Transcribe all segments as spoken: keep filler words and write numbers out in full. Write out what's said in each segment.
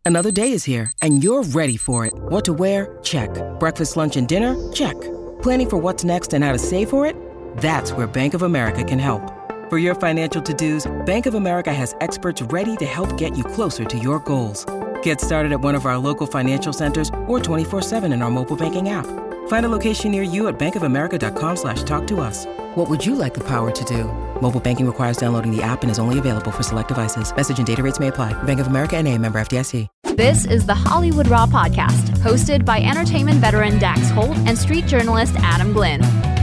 Another day is here, and you're ready for it. What to wear? Check. Breakfast, lunch, and dinner? Check. Planning for what's next and how to save for it? That's where Bank of America can help. For your financial to-dos, Bank of America has experts ready to help get you closer to your goals. Get started at one of our local financial centers or twenty-four seven in our mobile banking app. Find a location near you at bankofamerica.com slash talk to us. What would you like the power to do? Mobile banking requires downloading the app and is only available for select devices. Message and data rates may apply. Bank of America N A, member F D I C. This is the Hollywood Raw podcast, hosted by entertainment veteran Dax Holt and street journalist Adam Glynn.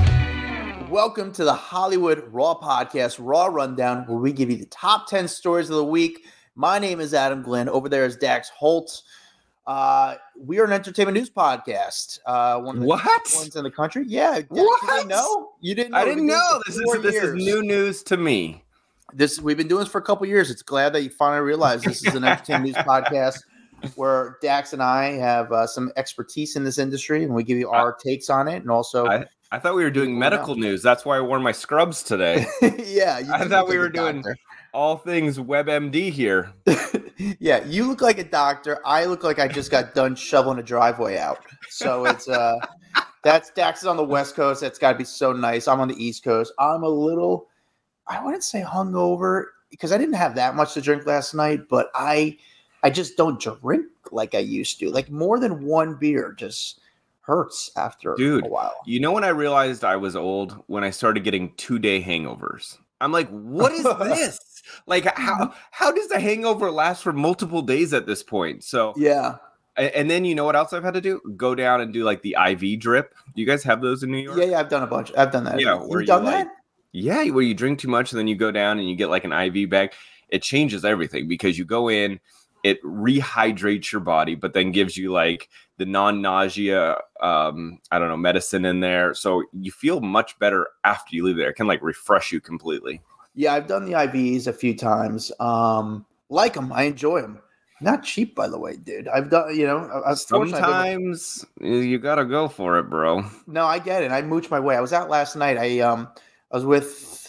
Welcome to the Hollywood Raw podcast, Raw Rundown, where we give you the top ten stories of the week. My name is Adam Glynn. Over there is Dax Holt. Uh, we are an entertainment news podcast. Uh, one of the what? ones in the country. Yeah. Dax, what? You didn't know? You didn't know? I didn't know. This is this is new news to me. This we've been doing this for a couple years. It's glad that you finally realized this is an entertainment news podcast where Dax and I have uh, some expertise in this industry, and we give you our I, takes on it, and also. I, I thought we were doing medical news. That's why I wore my scrubs today. yeah, I thought we were doing doctor. all things WebMD here. Yeah, you look like a doctor. I look like I just got done shoveling a driveway out. So it's uh, that's Dax is on the West Coast. That's got to be so nice. I'm on the East Coast. I'm a little, I wouldn't say hungover because I didn't have that much to drink last night, but I, I just don't drink like I used to. Like more than one beer just hurts after Dude, a while. You know when I realized I was old? When I started getting two-day hangovers. I'm like, what is this? Like, how how does the hangover last for multiple days at this point? So yeah. And then you know what else I've had to do? Go down and do like the I V drip. Do you guys have those in New York? Yeah, yeah, I've done a bunch. I've done that. Yeah, You've where you done like, that? Yeah, where you drink too much and then you go down and you get like an I V bag. It changes everything because you go in, it rehydrates your body, but then gives you like the non-nausea, um, I don't know, medicine in there. So you feel much better after you leave there. It can like refresh you completely. Yeah, I've done the I Vs a few times. Um, like them. I enjoy them. Not cheap, by the way, dude. I've done, you know, I was sometimes you got to go for it, bro. No, I get it. I mooch my way. I was out last night. I um, I was with,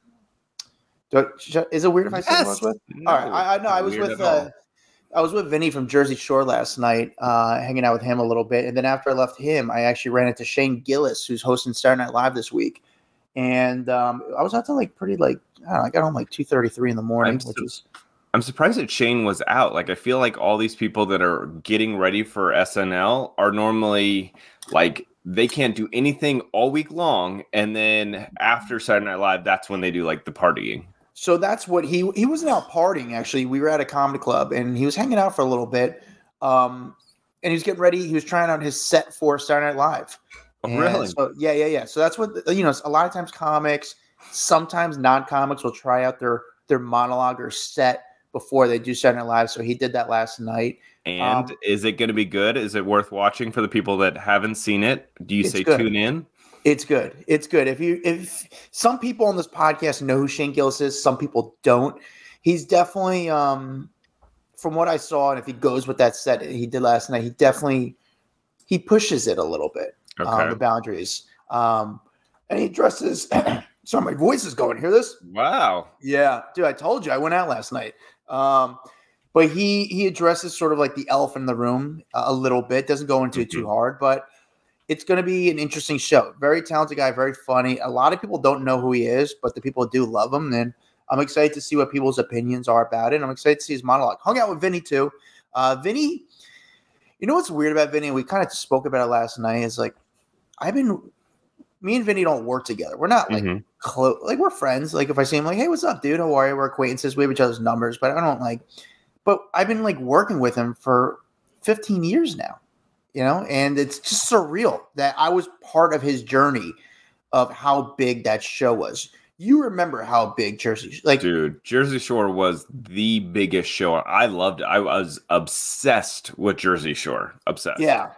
is it weird if I say yes. who I was with? No, all right. I, I know I was with, uh, I was with Vinny from Jersey Shore last night, uh, hanging out with him a little bit. And then after I left him, I actually ran into Shane Gillis, who's hosting Saturday Night Live this week. And um, I was out to like pretty like, I don't know, I got home like two thirty-three in the morning, I'm which su- is. I'm surprised that Shane was out. Like, I feel like all these people that are getting ready for S N L are normally like, they can't do anything all week long. And then after Saturday Night Live, that's when they do like the partying. So that's what he he wasn't out partying, actually. We were at a comedy club and he was hanging out for a little bit. Um, and he was getting ready. He was trying out his set for Saturday Night Live. Oh, really? So, yeah, yeah, yeah. So that's what, you know, a lot of times comics, sometimes non-comics will try out their, their monologue or set before they do Saturday Night Live. So he did that last night. And um, is it going to be good? Is it worth watching for the people that haven't seen it? Do you say good. tune in? It's good. It's good. If you, if some people on this podcast know who Shane Gillis is, some people don't. He's definitely, um, from what I saw, and if he goes with that set he did last night, he definitely he pushes it a little bit, okay. um, the boundaries. Um, and he addresses. Sorry, my voice is going. Hear this? Wow. Yeah, dude. I told you I went out last night. Um, but he he addresses sort of like the elephant in the room a, a little bit. Doesn't go into mm-hmm. it too hard, but. It's going to be an interesting show. Very talented guy, very funny. A lot of people don't know who he is, but the people do love him. And I'm excited to see what people's opinions are about it. I'm excited to see his monologue. Hung out with Vinny, too. Uh, Vinny, you know what's weird about Vinny? We kind of spoke about it last night. Is like, I've been, me and Vinny don't work together. We're not like mm-hmm. close. Like, we're friends. Like, if I see him, like, hey, what's up, dude? How are you? We're acquaintances. We have each other's numbers, but I don't like, but I've been like working with him for fifteen years now. You know, and it's just surreal that I was part of his journey of how big that show was. You remember how big Jersey, like, dude, Jersey Shore was the biggest show. I loved it. I was obsessed with Jersey Shore. Obsessed. Yeah.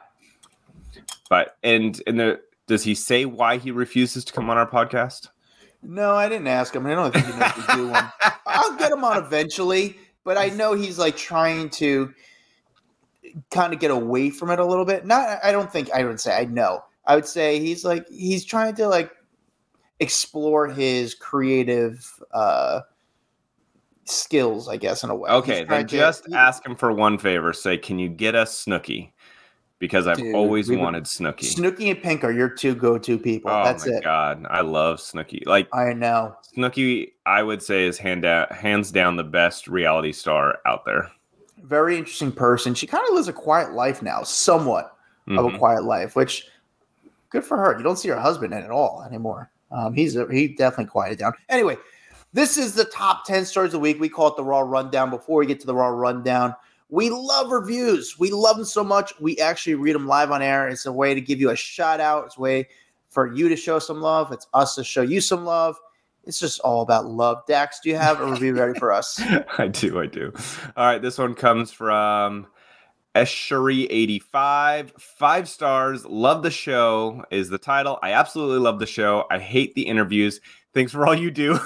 But and and the does he say why he refuses to come on our podcast? No, I didn't ask him. I don't think he knows to do one. I'll get him on eventually, but I know he's like trying to kind of get away from it a little bit. Not, I don't think I would say I know. I would say he's like he's trying to like explore his creative uh, skills, I guess, in a way. Okay, He's then to, just he, ask him for one favor. Say, can you get us Snooki? Because I've dude, always we, wanted Snooki. Snooki and Pink are your two go-to people. Oh That's my it. god, I love Snooki. Like I know. Snooki, I would say is hand down, hands down the best reality star out there. Very interesting person. She kind of lives a quiet life now, somewhat mm-hmm. of a quiet life, which good for her. You don't see her husband in it at all anymore. Um, he's a, he definitely quieted down. Anyway, this is the top ten stories of the week. We call it the Raw Rundown. Before we get to the Raw Rundown, we love reviews. We love them so much. We actually read them live on air. It's a way to give you a shout out. It's a way for you to show some love. It's us to show you some love. It's just all about love. Dax, do you have a review ready for us? I do. I do. All right. This one comes from Eshuri eighty-five. Five stars. Love the show is the title. I absolutely love the show. I hate the interviews. Thanks for all you do.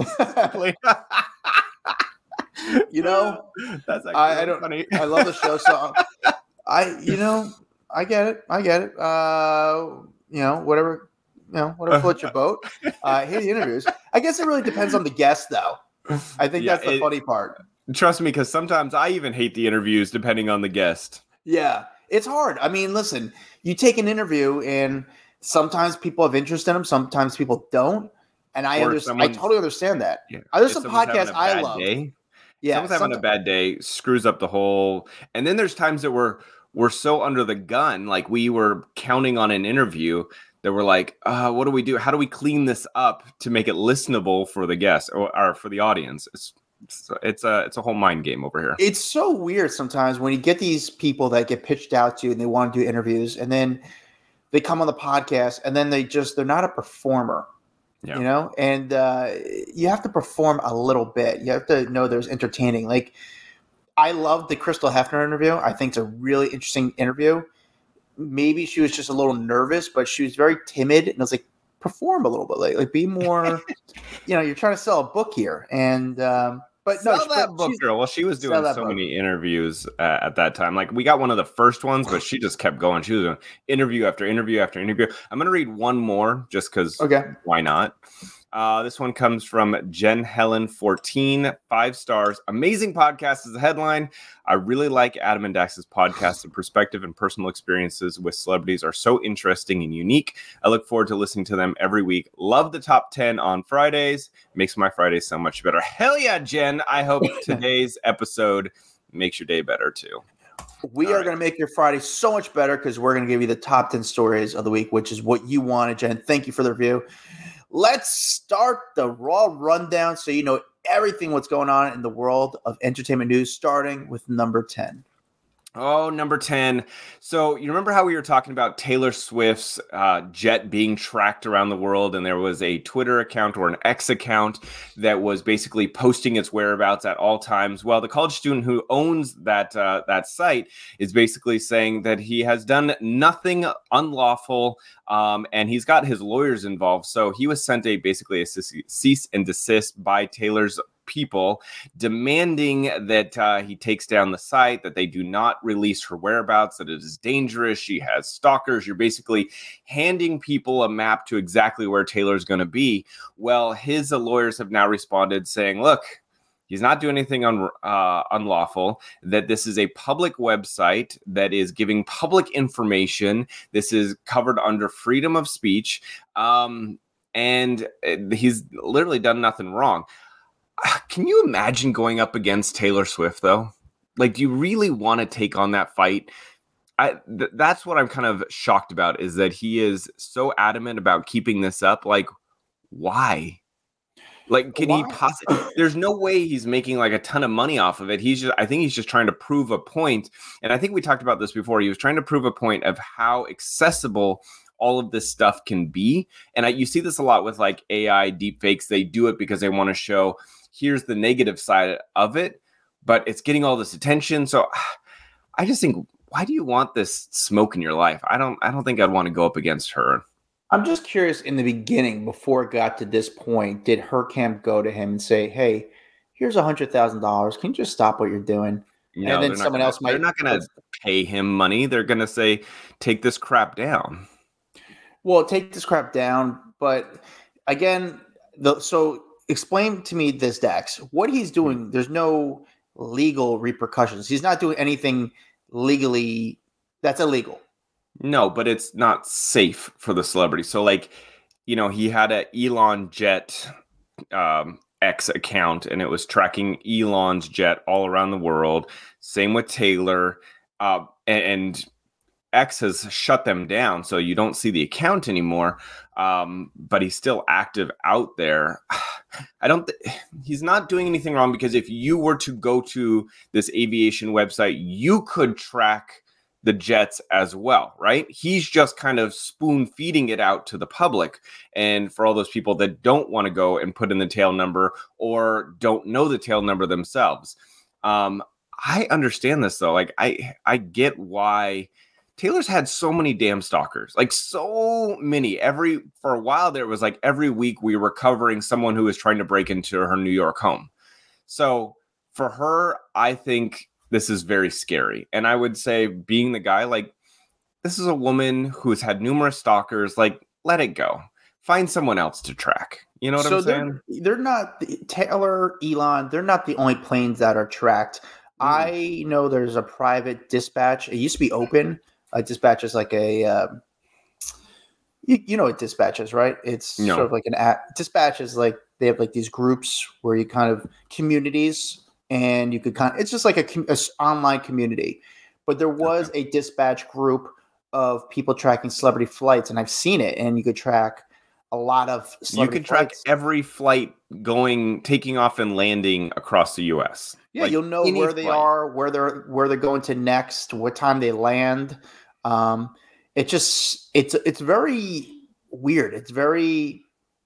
You know, that's actually I, I don't. funny. I love the show. So I, you know, I get it. I get it. Uh, you know, whatever. You know, whatever floats your boat. Uh, I hate the interviews. I guess it really depends on the guest, though. I think yeah, that's the it, funny part. Trust me, because sometimes I even hate the interviews depending on the guest. Yeah, it's hard. I mean, listen, you take an interview, and sometimes people have interest in them, sometimes people don't, and I understand. I totally understand that. Yeah, there's some podcasts I love. Day, yeah, someone's having a bad day, screws up the whole. And then there's times that we're we're so under the gun, like we were counting on an interview. That we're like, uh, what do we do? How do we clean this up to make it listenable for the guests or, or for the audience? It's it's it's a it's a whole mind game over here. It's so weird sometimes when you get these people that get pitched out to you and they want to do interviews, and then they come on the podcast, and then they just they're not a performer, yeah. you know. And uh, you have to perform a little bit. You have to know there's entertaining. Like I love the Crystal Hefner interview. I think it's a really interesting interview. Maybe she was just a little nervous, but she was very timid. And I was like, perform a little bit, like, like be more, you know, you're trying to sell a book here. And, um, but sell no, that book, girl. Well, she was doing so book. many interviews uh, at that time. Like we got one of the first ones, but she just kept going. She was doing interview after interview after interview. I'm going to read one more just because okay. why not? Uh, this one comes from Jen Helen fourteen, five stars. Amazing podcast is the headline. I really like Adam and Dax's podcast. The perspective and personal experiences with celebrities are so interesting and unique. I look forward to listening to them every week. Love the top ten on Fridays. Makes my Fridays so much better. Hell yeah, Jen. I hope today's episode makes your day better too. We All are right. going to make your Friday so much better because we're going to give you the top ten stories of the week, which is what you wanted, Jen. Thank you for the review. Let's start the Raw Rundown so you know everything what's going on in the world of entertainment news, starting with number ten. Oh, number ten. So you remember how we were talking about Taylor Swift's uh, jet being tracked around the world, and there was a Twitter account or an X account that was basically posting its whereabouts at all times. Well, the college student who owns that uh, that site is basically saying that he has done nothing unlawful, um, and he's got his lawyers involved. So he was sent a basically a cease and desist by Taylor's people, demanding that uh, he takes down the site, that they do not release her whereabouts, that it is dangerous. She has stalkers. You're basically handing people a map to exactly where Taylor's going to be. Well, his uh, lawyers have now responded saying, look, he's not doing anything un- uh, unlawful, that this is a public website that is giving public information. This is covered under freedom of speech. Um, and he's literally done nothing wrong. Can you imagine going up against Taylor Swift, though? Like, do you really want to take on that fight? I, th- that's what I'm kind of shocked about, is that he is so adamant about keeping this up. Like, why? Like, can why? he possibly? There's no way he's making like a ton of money off of it. He's just, I think he's just trying to prove a point. And I think we talked about this before. He was trying to prove a point of how accessible all of this stuff can be. And I, you see this a lot with like A I deepfakes. They do it because they want to show, here's the negative side of it, but it's getting all this attention. So I just think, why do you want this smoke in your life? I don't, I don't think I'd want to go up against her. I'm just curious, in the beginning, before it got to this point, did her camp go to him and say, hey, here's a hundred thousand dollars. Can you just stop what you're doing? No, and then someone gonna, else might. They're not going to pay him money. They're going to say, take this crap down. Well, take this crap down. But again, the, so explain to me this, Dax. What he's doing, there's no legal repercussions. He's not doing anything legally that's illegal. No, but it's not safe for the celebrity. So, like, you know, he had a Elon Jet um, X account, and it was tracking Elon's jet all around the world. Same with Taylor. Uh, and, and X has shut them down, so you don't see the account anymore. Um, but he's still active out there. I don't. Th- he's not doing anything wrong, because if you were to go to this aviation website, you could track the jets as well, right? He's just kind of spoon feeding it out to the public. And for all those people that don't want to go and put in the tail number or don't know the tail number themselves. Um, I understand this though. Like I, I get why Taylor's had so many damn stalkers, like so many. Every, for a while there was like every week we were covering someone who was trying to break into her New York home. So for her, I think this is very scary. And I would say, being the guy, like, this is a woman who's had numerous stalkers. Like, let it go. Find someone else to track. You know what so I'm saying? They're, they're not, Taylor, Elon, they're not the only planes that are tracked. Mm. I know there's a private dispatch. It used to be open. A dispatch is like a, uh, you, you know what dispatch is, right? It's no. sort of like an app. Dispatch is like, they have like these groups where you kind of, communities, and you could kind of, it's just like a, a online community. But there was okay. a dispatch group of people tracking celebrity flights, and I've seen it, and you could track a lot of celebrity You can flights. track every flight going, taking off and landing across the U S. Yeah, like you'll know where they flight. are, where they're where they're going to next, what time they land. Um, it just it's it's very weird. It's very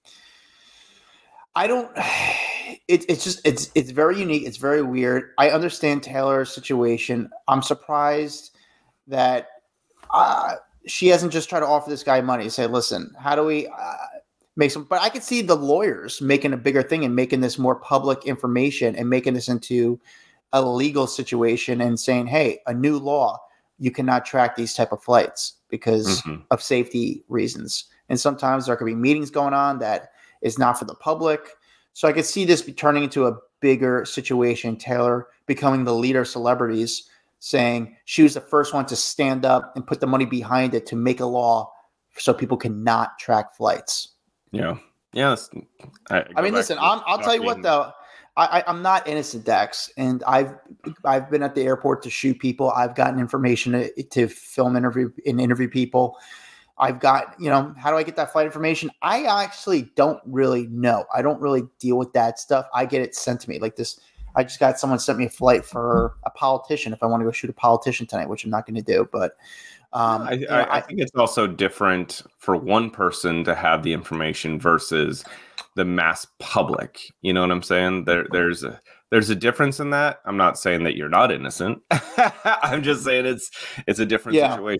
I don't It, it's just it's it's very unique. It's very weird. I understand Taylor's situation. I'm surprised that uh, she hasn't just tried to offer this guy money. Say, listen, how do we uh, make some? But I could see the lawyers making a bigger thing and making this more public information and making this into a legal situation and saying, hey, a new law, you cannot track these type of flights because mm-hmm. of safety reasons. And sometimes there could be meetings going on that is not for the public. So I could see this be turning into a bigger situation. Taylor becoming the leader of celebrities, saying she was the first one to stand up and put the money behind it to make a law so people cannot track flights. Yeah. Yes. I, I mean, listen, I'm, I'll tell you what, though. I, I, I'm not innocent, Dax, and I've I've been at the airport to shoot people. I've gotten information to, to film interview and interview people. I've got, you know, how do I get that flight information? I actually don't really know. I don't really deal with that stuff. I get it sent to me like this. I just got someone sent me a flight for a politician if I want to go shoot a politician tonight, which I'm not going to do. But um, I, you know, I, I think it's also different for one person to have the information versus the mass public. You know what I'm saying? There, there's a there's a difference in that. I'm not saying that you're not innocent. I'm just saying it's it's a different yeah. situation.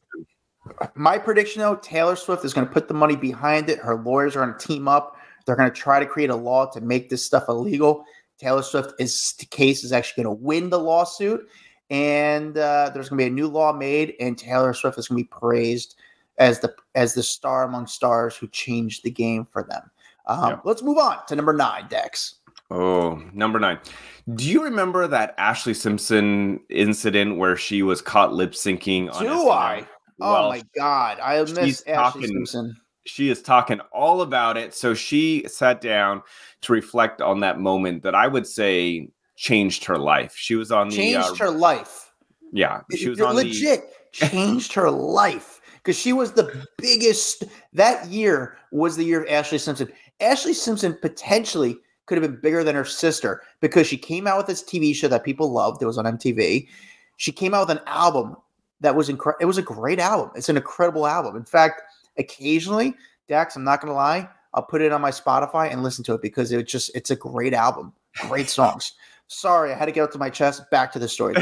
My prediction, though, Taylor Swift is going to put the money behind it. Her lawyers are going to team up. They're going to try to create a law to make this stuff illegal. Taylor Swift is the case is actually going to win the lawsuit, and uh, there's going to be a new law made, and Taylor Swift is going to be praised as the as the star among stars who changed the game for them. Um, yeah. Let's move on to number nine, Dex. Oh, number nine. Do you remember that Ashley Simpson incident where she was caught lip syncing on Do S N L? I? Well, oh my God, I miss Ashley talking, Simpson. She is talking all about it. So she sat down to reflect on that moment that I would say changed her life. She was on the changed uh, her life. Yeah, she was You're on legit the, changed her life because she was the biggest. That year was the year of Ashley Simpson. Ashley Simpson potentially could have been bigger than her sister because she came out with this T V show that people loved. It was on M T V. She came out with an album that was incredible. It was a great album. It's an incredible album. In fact, occasionally, Dax, I'm not going to lie, I'll put it on my Spotify and listen to it because it just it's a great album. Great songs. Sorry, I had to get out to my chest. Back to the story.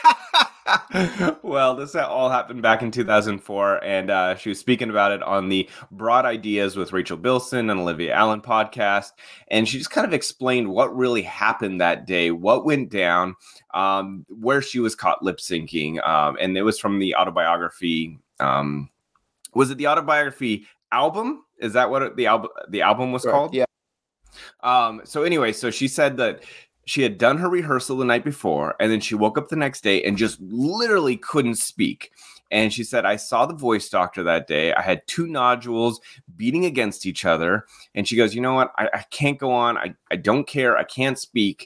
Well, this all happened back in two thousand four, and uh, she was speaking about it on the Broad Ideas with Rachel Bilson and Olivia Allen podcast, and she just kind of explained what really happened that day, what went down, um, where she was caught lip syncing, um, and it was from the autobiography. Um, was it the autobiography album? Is that what it, the album the album was Correct, called? Yeah. Um, so anyway, so she said that she had done her rehearsal the night before, and then she woke up the next day and just literally couldn't speak. And she said, I saw the voice doctor that day. I had two nodules beating against each other. And she goes, you know what? I, I can't go on. I, I don't care. I can't speak.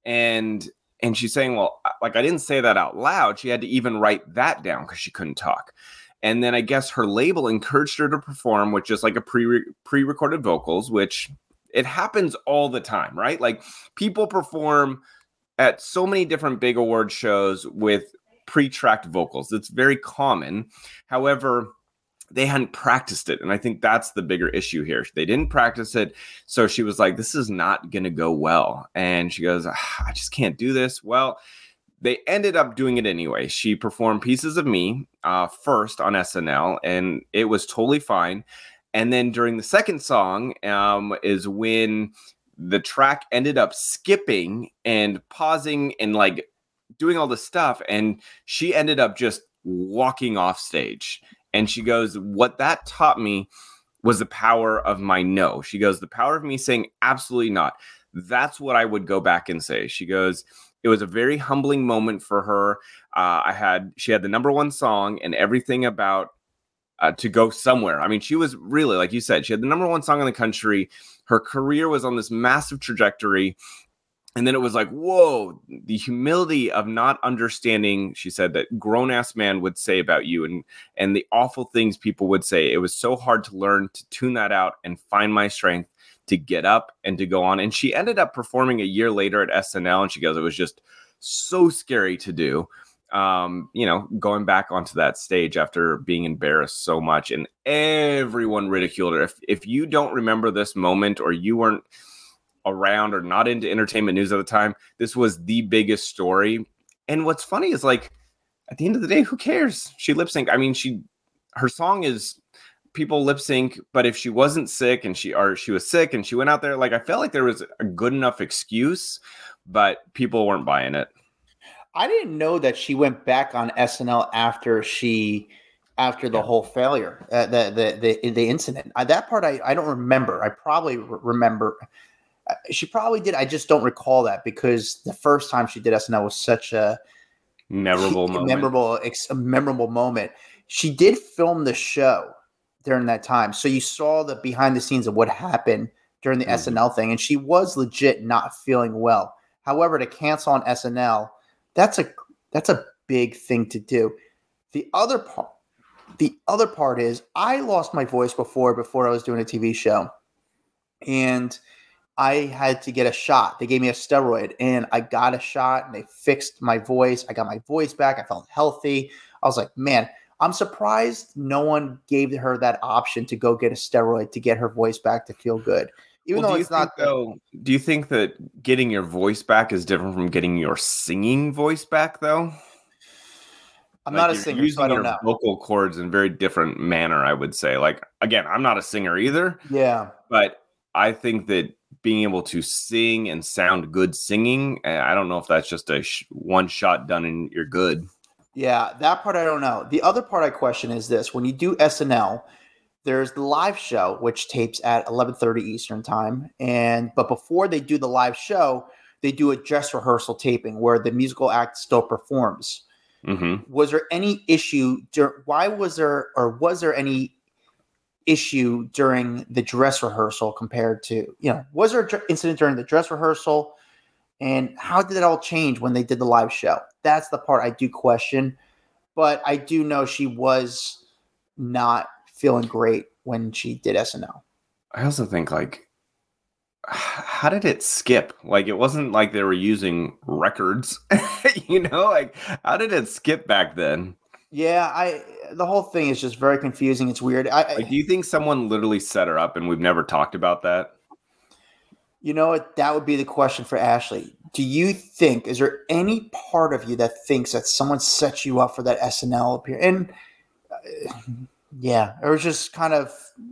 And and she's saying, well, like, I didn't say that out loud. She had to even write that down because she couldn't talk. And then I guess her label encouraged her to perform with just like a pre pre-recorded vocals, which it happens all the time, right? Like, people perform at so many different big award shows with pre-tracked vocals. It's very common. However, they hadn't practiced it. And I think that's the bigger issue here. They didn't practice it. So she was like, this is not going to go well. And she goes, I just can't do this. Well, they ended up doing it anyway. She performed Pieces of Me uh, first on S N L, and it was totally fine. And then during the second song um, is when the track ended up skipping and pausing and like doing all this stuff. And she ended up just walking off stage. And she goes, what that taught me was the power of my no. She goes, the power of me saying absolutely not. That's what I would go back and say. She goes, it was a very humbling moment for her. Uh, I had, she had the number one song and everything about Uh, to go somewhere. I mean, she was really, like you said, she had the number one song in the country. Her career was on this massive trajectory. And then it was like, whoa, the humility of not understanding, she said, that grown-ass man would say about you and, and the awful things people would say. It was so hard to learn to tune that out and find my strength to get up and to go on. And she ended up performing a year later at S N L. And she goes, it was just so scary to do. Um, you know, going back onto that stage after being embarrassed so much, and everyone ridiculed her. If if you don't remember this moment, or you weren't around or not into entertainment news at the time, this was the biggest story. And what's funny is, like, at the end of the day, who cares? She lip synced. I mean, she, her song is, people lip sync, but if she wasn't sick and she, or she was sick and she went out there, like, I felt like there was a good enough excuse, but people weren't buying it. I didn't know that she went back on S N L after she, after the yeah. whole failure, uh, the, the the the incident. Uh, that part I, I don't remember. I probably re- remember. Uh, she probably did. I just don't recall that, because the first time she did S N L was such a memorable moment. memorable ex- memorable moment. She did film the show during that time, so you saw the behind the scenes of what happened during the mm-hmm. S N L thing, and she was legit not feeling well. However, to cancel on S N L, That's a that's a big thing to do. The other part, the other part is, I lost my voice before before I was doing a T V show, and I had to get a shot. They gave me a steroid, and I got a shot, and they fixed my voice. I got my voice back. I felt healthy. I was like, man, I'm surprised no one gave her that option to go get a steroid to get her voice back to feel good. Even well, though it's not, though, do you think that getting your voice back is different from getting your singing voice back, though? I'm like not a singer, using so I don't your know. Vocal cords in a very different manner, I would say. Like, again, I'm not a singer either. Yeah. But I think that being able to sing and sound good singing, I don't know if that's just a sh- one shot done and you're good. Yeah, that part I don't know. The other part I question is this. When you do S N L, there's the live show, which tapes at eleven thirty Eastern time. And but before they do the live show, they do a dress rehearsal taping where the musical act still performs. Mm-hmm. Was there any issue? Dur- why was there, or was there any issue during the dress rehearsal compared to, you know, was there an incident during the dress rehearsal? And how did it all change when they did the live show? That's the part I do question. But I do know she was not feeling great when she did S N L. I also think, like, how did it skip? Like, it wasn't like they were using records, you know, like, how did it skip back then? Yeah, I, the whole thing is just very confusing. It's weird. I, like, do you think someone literally set her up and we've never talked about that? You know what? That would be the question for Ashley. Do you think, is there any part of you that thinks that someone set you up for that S N L appearance? And uh, yeah, it was just kind of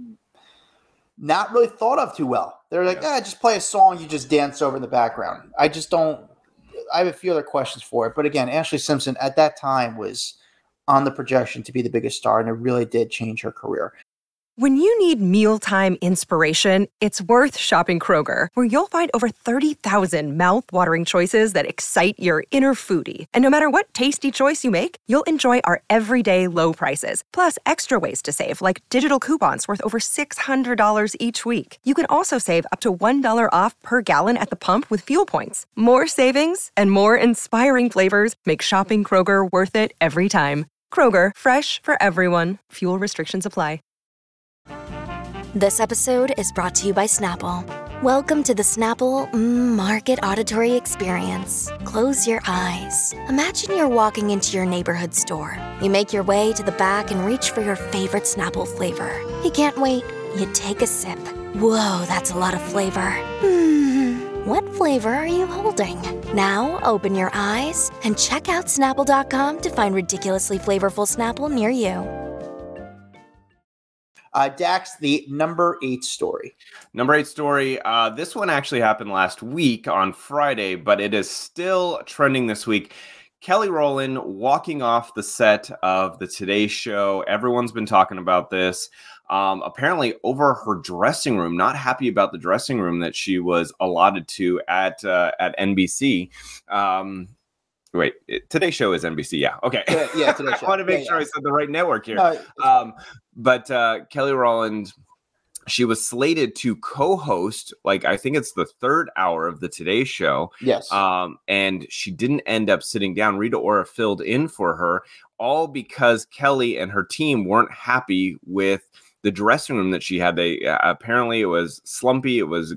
not really thought of too well. They're like, yeah, eh, just play a song you just dance over in the background. I just don't, I have a few other questions for it. But again, Ashley Simpson at that time was on the projection to be the biggest star, and it really did change her career. When you need mealtime inspiration, it's worth shopping Kroger, where you'll find over thirty thousand mouth-watering choices that excite your inner foodie. And no matter what tasty choice you make, you'll enjoy our everyday low prices, plus extra ways to save, like digital coupons worth over six hundred dollars each week. You can also save up to one dollar off per gallon at the pump with fuel points. More savings and more inspiring flavors make shopping Kroger worth it every time. Kroger, fresh for everyone. Fuel restrictions apply. This episode is brought to you by Snapple. Welcome to the Snapple mm, Market Auditory Experience. Close your eyes. Imagine you're walking into your neighborhood store. You make your way to the back and reach for your favorite Snapple flavor. You can't wait. You take a sip. Whoa, that's a lot of flavor. Hmm, what flavor are you holding? Now open your eyes and check out Snapple dot com to find ridiculously flavorful Snapple near you. Uh, Dax, the number eight story. Number eight story. Uh, this one actually happened last week on Friday, but it is still trending this week. Kelly Rowland walking off the set of the Today Show. Everyone's been talking about this. Um, apparently over her dressing room, not happy about the dressing room that she was allotted to at uh, at N B C. Um, Wait, it, Today's Show is N B C. Yeah. Okay. Yeah. yeah Today's Show. I want to make yeah, sure yeah. I said the right network here. No, um, but uh, Kelly Rowland, she was slated to co-host, like, I think it's the third hour of the Today Show. Yes. Um, and she didn't end up sitting down. Rita Ora filled in for her, all because Kelly and her team weren't happy with the dressing room that she had. They uh, apparently it was slumpy. It was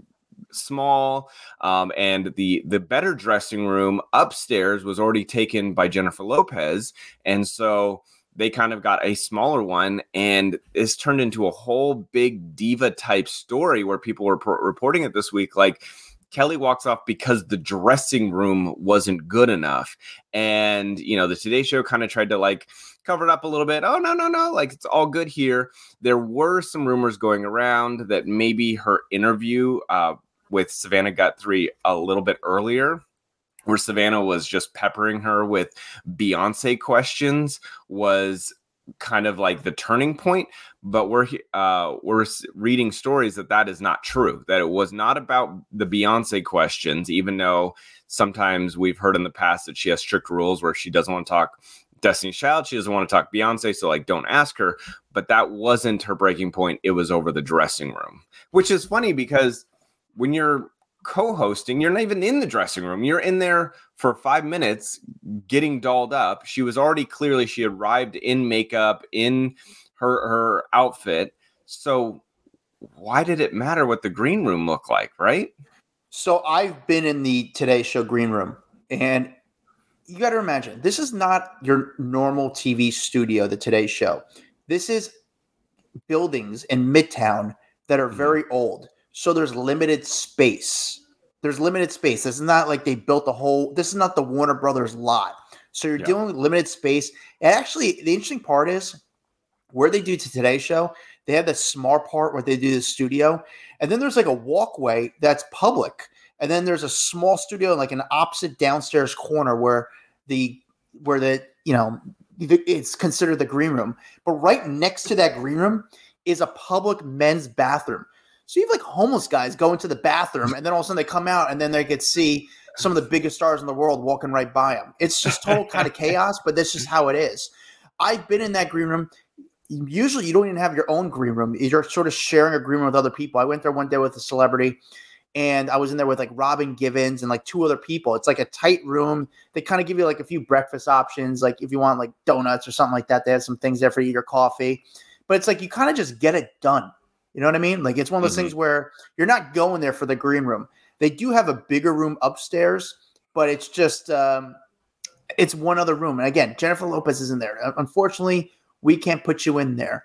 small, um, and the the better dressing room upstairs was already taken by Jennifer Lopez, and so they kind of got a smaller one, and this turned into a whole big diva type story where people were pro- reporting it this week, like Kelly walks off because the dressing room wasn't good enough. And, you know, the Today Show kind of tried to like cover it up a little bit. Oh, no, no, no. Like, it's all good here. There were some rumors going around that maybe her interview uh, with Savannah Guthrie a little bit earlier, where Savannah was just peppering her with Beyonce questions, was kind of like the turning point. But we're uh, we're reading stories that that is not true, that it was not about the Beyonce questions, even though sometimes we've heard in the past that she has strict rules where she doesn't want to talk Destiny's Child, she doesn't want to talk Beyonce, so like don't ask her. But that wasn't her breaking point. It was over the dressing room, which is funny because when you're co-hosting, you're not even in the dressing room. You're in there for five minutes getting dolled up. She was already clearly, she arrived in makeup, in her her outfit. So why did it matter what the green room looked like, right? So I've been in the Today Show green room, and you got to imagine, this is not your normal T V studio, the Today Show. This is buildings in Midtown that are very mm-hmm. old. So there's limited space. There's limited space. This is not like they built the whole, this is not the Warner Brothers lot. So you're yeah. dealing with limited space. And actually, the interesting part is where they do to Today Show, they have the small part where they do the studio. And then there's like a walkway that's public. And then there's a small studio, like an opposite downstairs corner where the, where the, you know, it's considered the green room. But right next to that green room is a public men's bathroom. So you have like homeless guys go into the bathroom, and then all of a sudden they come out, and then they get to see some of the biggest stars in the world walking right by them. It's just total kind of chaos, but that's just how it is. I've been in that green room. Usually you don't even have your own green room. You're sort of sharing a green room with other people. I went there one day with a celebrity, and I was in there with like Robin Givens and like two other people. It's like a tight room. They kind of give you like a few breakfast options. Like if you want like donuts or something like that, they have some things there for you, your coffee. But it's like you kind of just get it done. You know what I mean? Like it's one of those mm-hmm. things where you're not going there for the green room. They do have a bigger room upstairs, but it's just um, it's one other room. And again, Jennifer Lopez is in there. Unfortunately, we can't put you in there.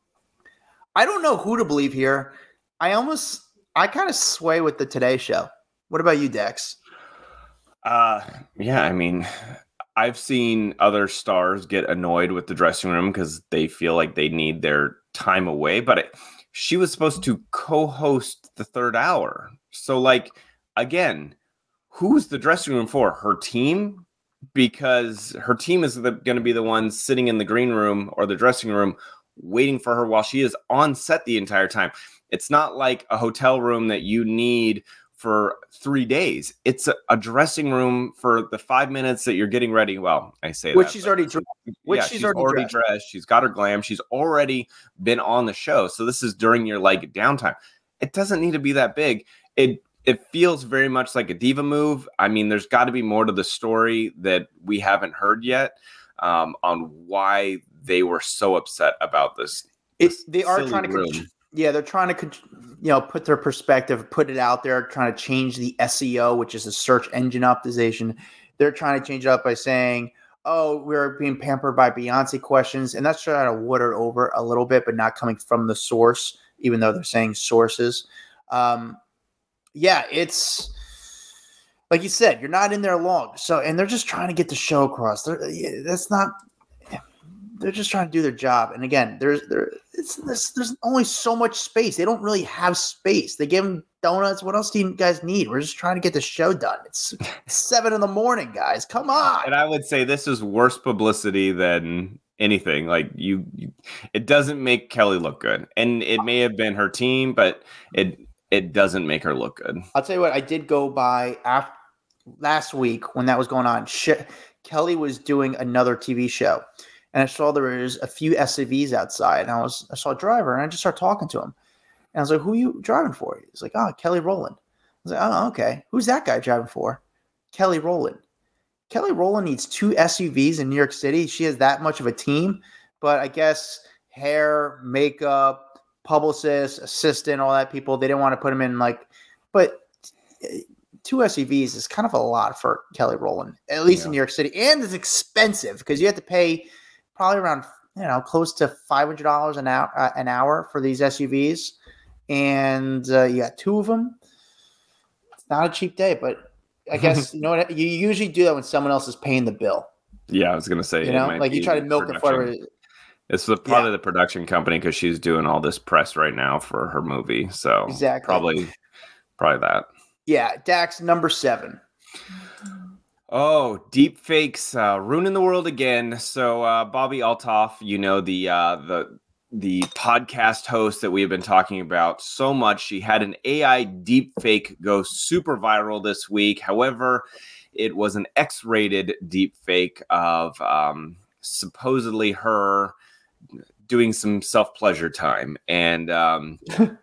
I don't know who to believe here. I almost, I kind of sway with the Today Show. What about you, Dex? Uh, yeah, I mean, I've seen other stars get annoyed with the dressing room because they feel like they need their time away, but it, she was supposed to co-host the third hour. So like, again, who's the dressing room for? Her team? Because her team is going to be the ones sitting in the green room or the dressing room waiting for her while she is on set the entire time. It's not like a hotel room that you need for three days. It's a, a dressing room for the five minutes that you're getting ready. Well, I say which that, she's already dressed. Which yeah, she's, she's already, already dressed. dressed. She's got her glam. She's already been on the show. So this is during your like downtime. It doesn't need to be that big. It it feels very much like a diva move. I mean, there's got to be more to the story that we haven't heard yet um, on why they were so upset about this. It, this they are trying to. room. Yeah, they're trying to, you know, put their perspective, put it out there, trying to change the S E O, which is a search engine optimization. They're trying to change it up by saying, oh, we're being pampered by Beyonce questions. And that's trying to water over a little bit, but not coming from the source, even though they're saying sources. Um, yeah, it's like you said, you're not in there long. So, and they're just trying to get the show across. They're, that's not. They're just trying to do their job. And again, there's there it's there's, there's only so much space. They don't really have space. They give them donuts. What else do you guys need? We're just trying to get the show done. It's seven in the morning, guys. Come on. And I would say this is worse publicity than anything. Like you, you it doesn't make Kelly look good. And it may have been her team, but it it doesn't make her look good. I'll tell you what, I did go by after last week when that was going on. She, Kelly was doing another T V show. And I saw there was a few S U Vs outside, and I was I saw a driver, and I just started talking to him. And I was like, "Who are you driving for?" He's like, "Oh, Kelly Rowland." I was like, "Oh, okay. Who's that guy driving for?" Kelly Rowland. Kelly Rowland needs two S U Vs in New York City. She has that much of a team, but I guess hair, makeup, publicist, assistant, all that people, they didn't want to put them in like. But two S U Vs is kind of a lot for Kelly Rowland, at least yeah. in New York City, and it's expensive because you have to pay. Probably around, you know, close to five hundred dollars an hour, uh, an hour for these S U Vs. And uh, you got two of them. It's not a cheap day, but I guess, you know what? You usually do that when someone else is paying the bill. Yeah, I was going to say. You know, like you try to milk it for it. It's the part yeah. of the production company because she's doing all this press right now for her movie. So exactly. probably, probably that. Yeah, Dax, number seven. Oh, deep fakes uh, ruining the world again. So uh, Bobbi Althoff, you know, the uh, the the podcast host that we have been talking about so much, she had an A I deep fake go super viral this week. However, it was an X-rated deep fake of um, supposedly her doing some self-pleasure time, and um,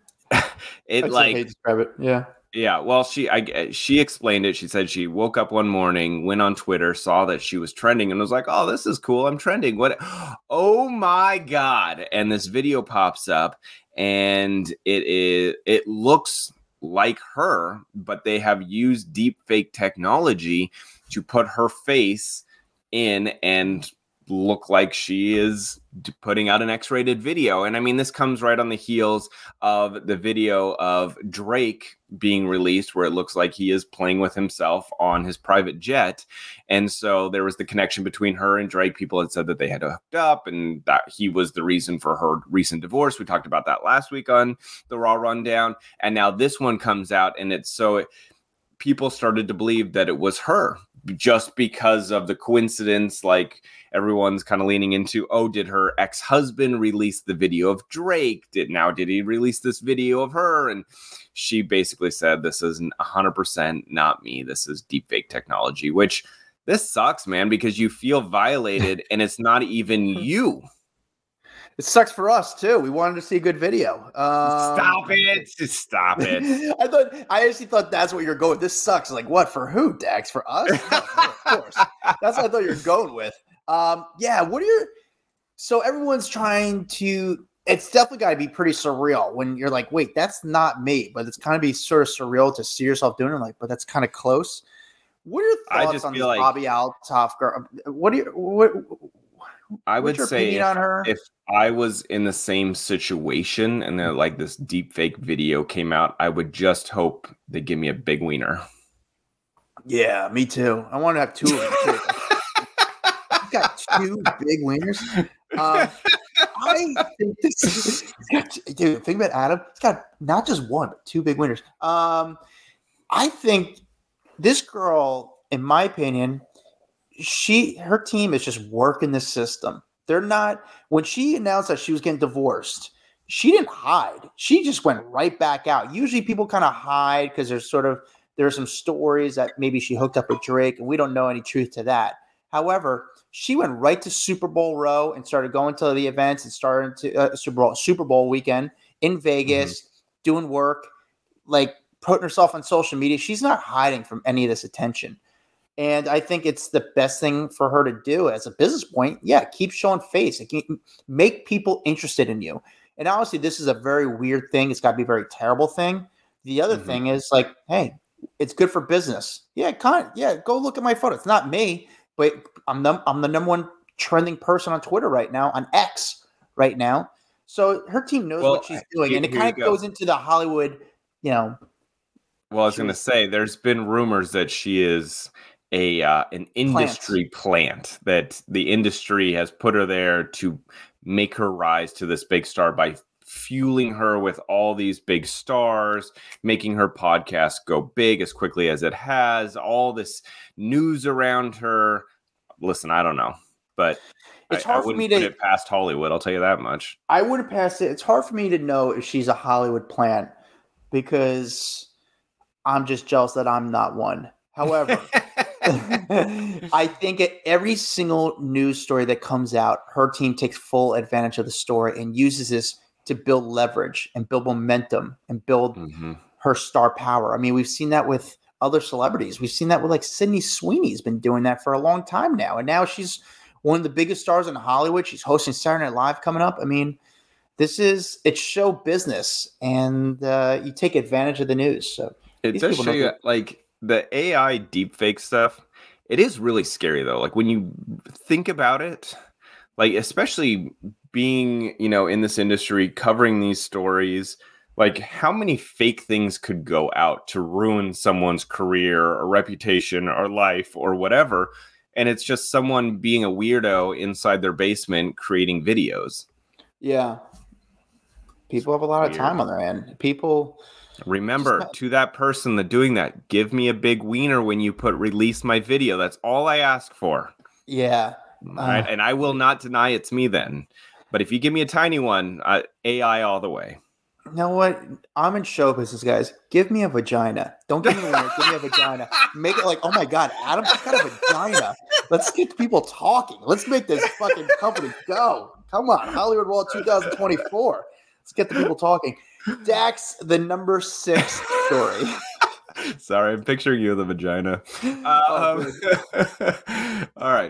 it like describe it, yeah. Yeah, well, she I, she explained it. She said she woke up one morning, went on Twitter, saw that she was trending, and was like, "Oh, this is cool. I'm trending. What? Oh my god!" And this video pops up, and it is it looks like her, but they have used deep fake technology to put her face in and look like she is putting out an X-rated video. And I mean, this comes right on the heels of the video of Drake being released where it looks like he is playing with himself on his private jet. And so there was the connection between her and Drake. People had said that they had hooked up and that he was the reason for her recent divorce. We talked about that last week on the Raw Rundown. And now this one comes out, and it's so it, people started to believe that it was her just because of the coincidence. Like everyone's kind of leaning into, oh, did her ex-husband release the video of Drake? Did now did he release this video of her? And she basically said, this is one hundred percent not me. This is deepfake technology, which this sucks, man, because you feel violated and it's not even you. It sucks for us too. We wanted to see a good video. Um, Stop it! Stop it! I thought I actually thought that's what you're going. This sucks. Like what for? Who, Dax? For us? No, of course. That's what I thought you were going with. Um, yeah. What are your? So everyone's trying to. It's definitely got to be pretty surreal when you're like, wait, that's not me. But it's kind of be sort of surreal to see yourself doing it. Like, but that's kind of close. What are your thoughts I just on this feel like, Bobbi Althoff girl? What do you? What? I would What's your say opinion if, on her? if I was in the same situation and then like this deep fake video came out, I would just hope they give me a big wiener. Yeah, me too. I want to have two of them too. He's got two big wieners. Um, I think this is, got, dude, think about Adam. He's got not just one, but two big wieners. Um, I think this girl, in my opinion, she her team is just working the system. They're not – when she announced that she was getting divorced, she didn't hide. She just went right back out. Usually people kind of hide because there's sort of – there are some stories that maybe she hooked up with Drake, and we don't know any truth to that. However, she went right to Super Bowl row and started going to the events and started to uh, Super Bowl Super Bowl weekend in Vegas, mm-hmm. doing work, like putting herself on social media. She's not hiding from any of this attention. And I think it's the best thing for her to do as a business point. Yeah, keep showing face. It can make people interested in you. And obviously, this is a very weird thing. It's got to be a very terrible thing. The other mm-hmm. thing is like, hey, it's good for business. Yeah, kind of, yeah, go look at my photo. It's not me, but I'm the, I'm the number one trending person on Twitter right now, on X right now. So her team knows well, what she's doing. Here, and it kind of go. goes into the Hollywood, you know. Well, I was going to say, there's been rumors that she is a uh, an industry plant, that the industry has put her there to make her rise to this big star by fueling her with all these big stars, making her podcast go big as quickly as it has, all this news around her. Listen, I don't know, but it's I, hard I wouldn't for me to put it past Hollywood. I'll tell you that much. I wouldn't pass it. It's hard for me to know if she's a Hollywood plant because I'm just jealous that I'm not one. However, I think at every single news story that comes out, her team takes full advantage of the story and uses this to build leverage and build momentum and build mm-hmm. her star power. I mean, we've seen that with other celebrities. We've seen that with like Sydney Sweeney's been doing that for a long time now. And now she's one of the biggest stars in Hollywood. She's hosting Saturday Night Live coming up. I mean, this is, it's show business, and uh, you take advantage of the news. So it does show you, like, the A I deepfake stuff. It is really scary though. Like when you think about it, like especially being, you know, in this industry, covering these stories, like how many fake things could go out to ruin someone's career or reputation or life or whatever. And it's just someone being a weirdo inside their basement creating videos. Yeah. People have a lot of time on their hand. People remember not... to that person that doing that, give me a big wiener when you put release my video. That's all I ask for. Yeah. All uh, right. And I will not deny it's me then. But if you give me a tiny one, uh, A I all the way. You know what? I'm in show business, guys. Give me a vagina. Don't give me a wiener. Give me a vagina. Make it like, oh my God, Adam's got a vagina. Let's get people talking. Let's make this fucking company go. Come on. Hollywood World twenty twenty-four. Let's get the people talking. Dax, the number six story. Sorry, I'm picturing you with a vagina. Um, oh, all right.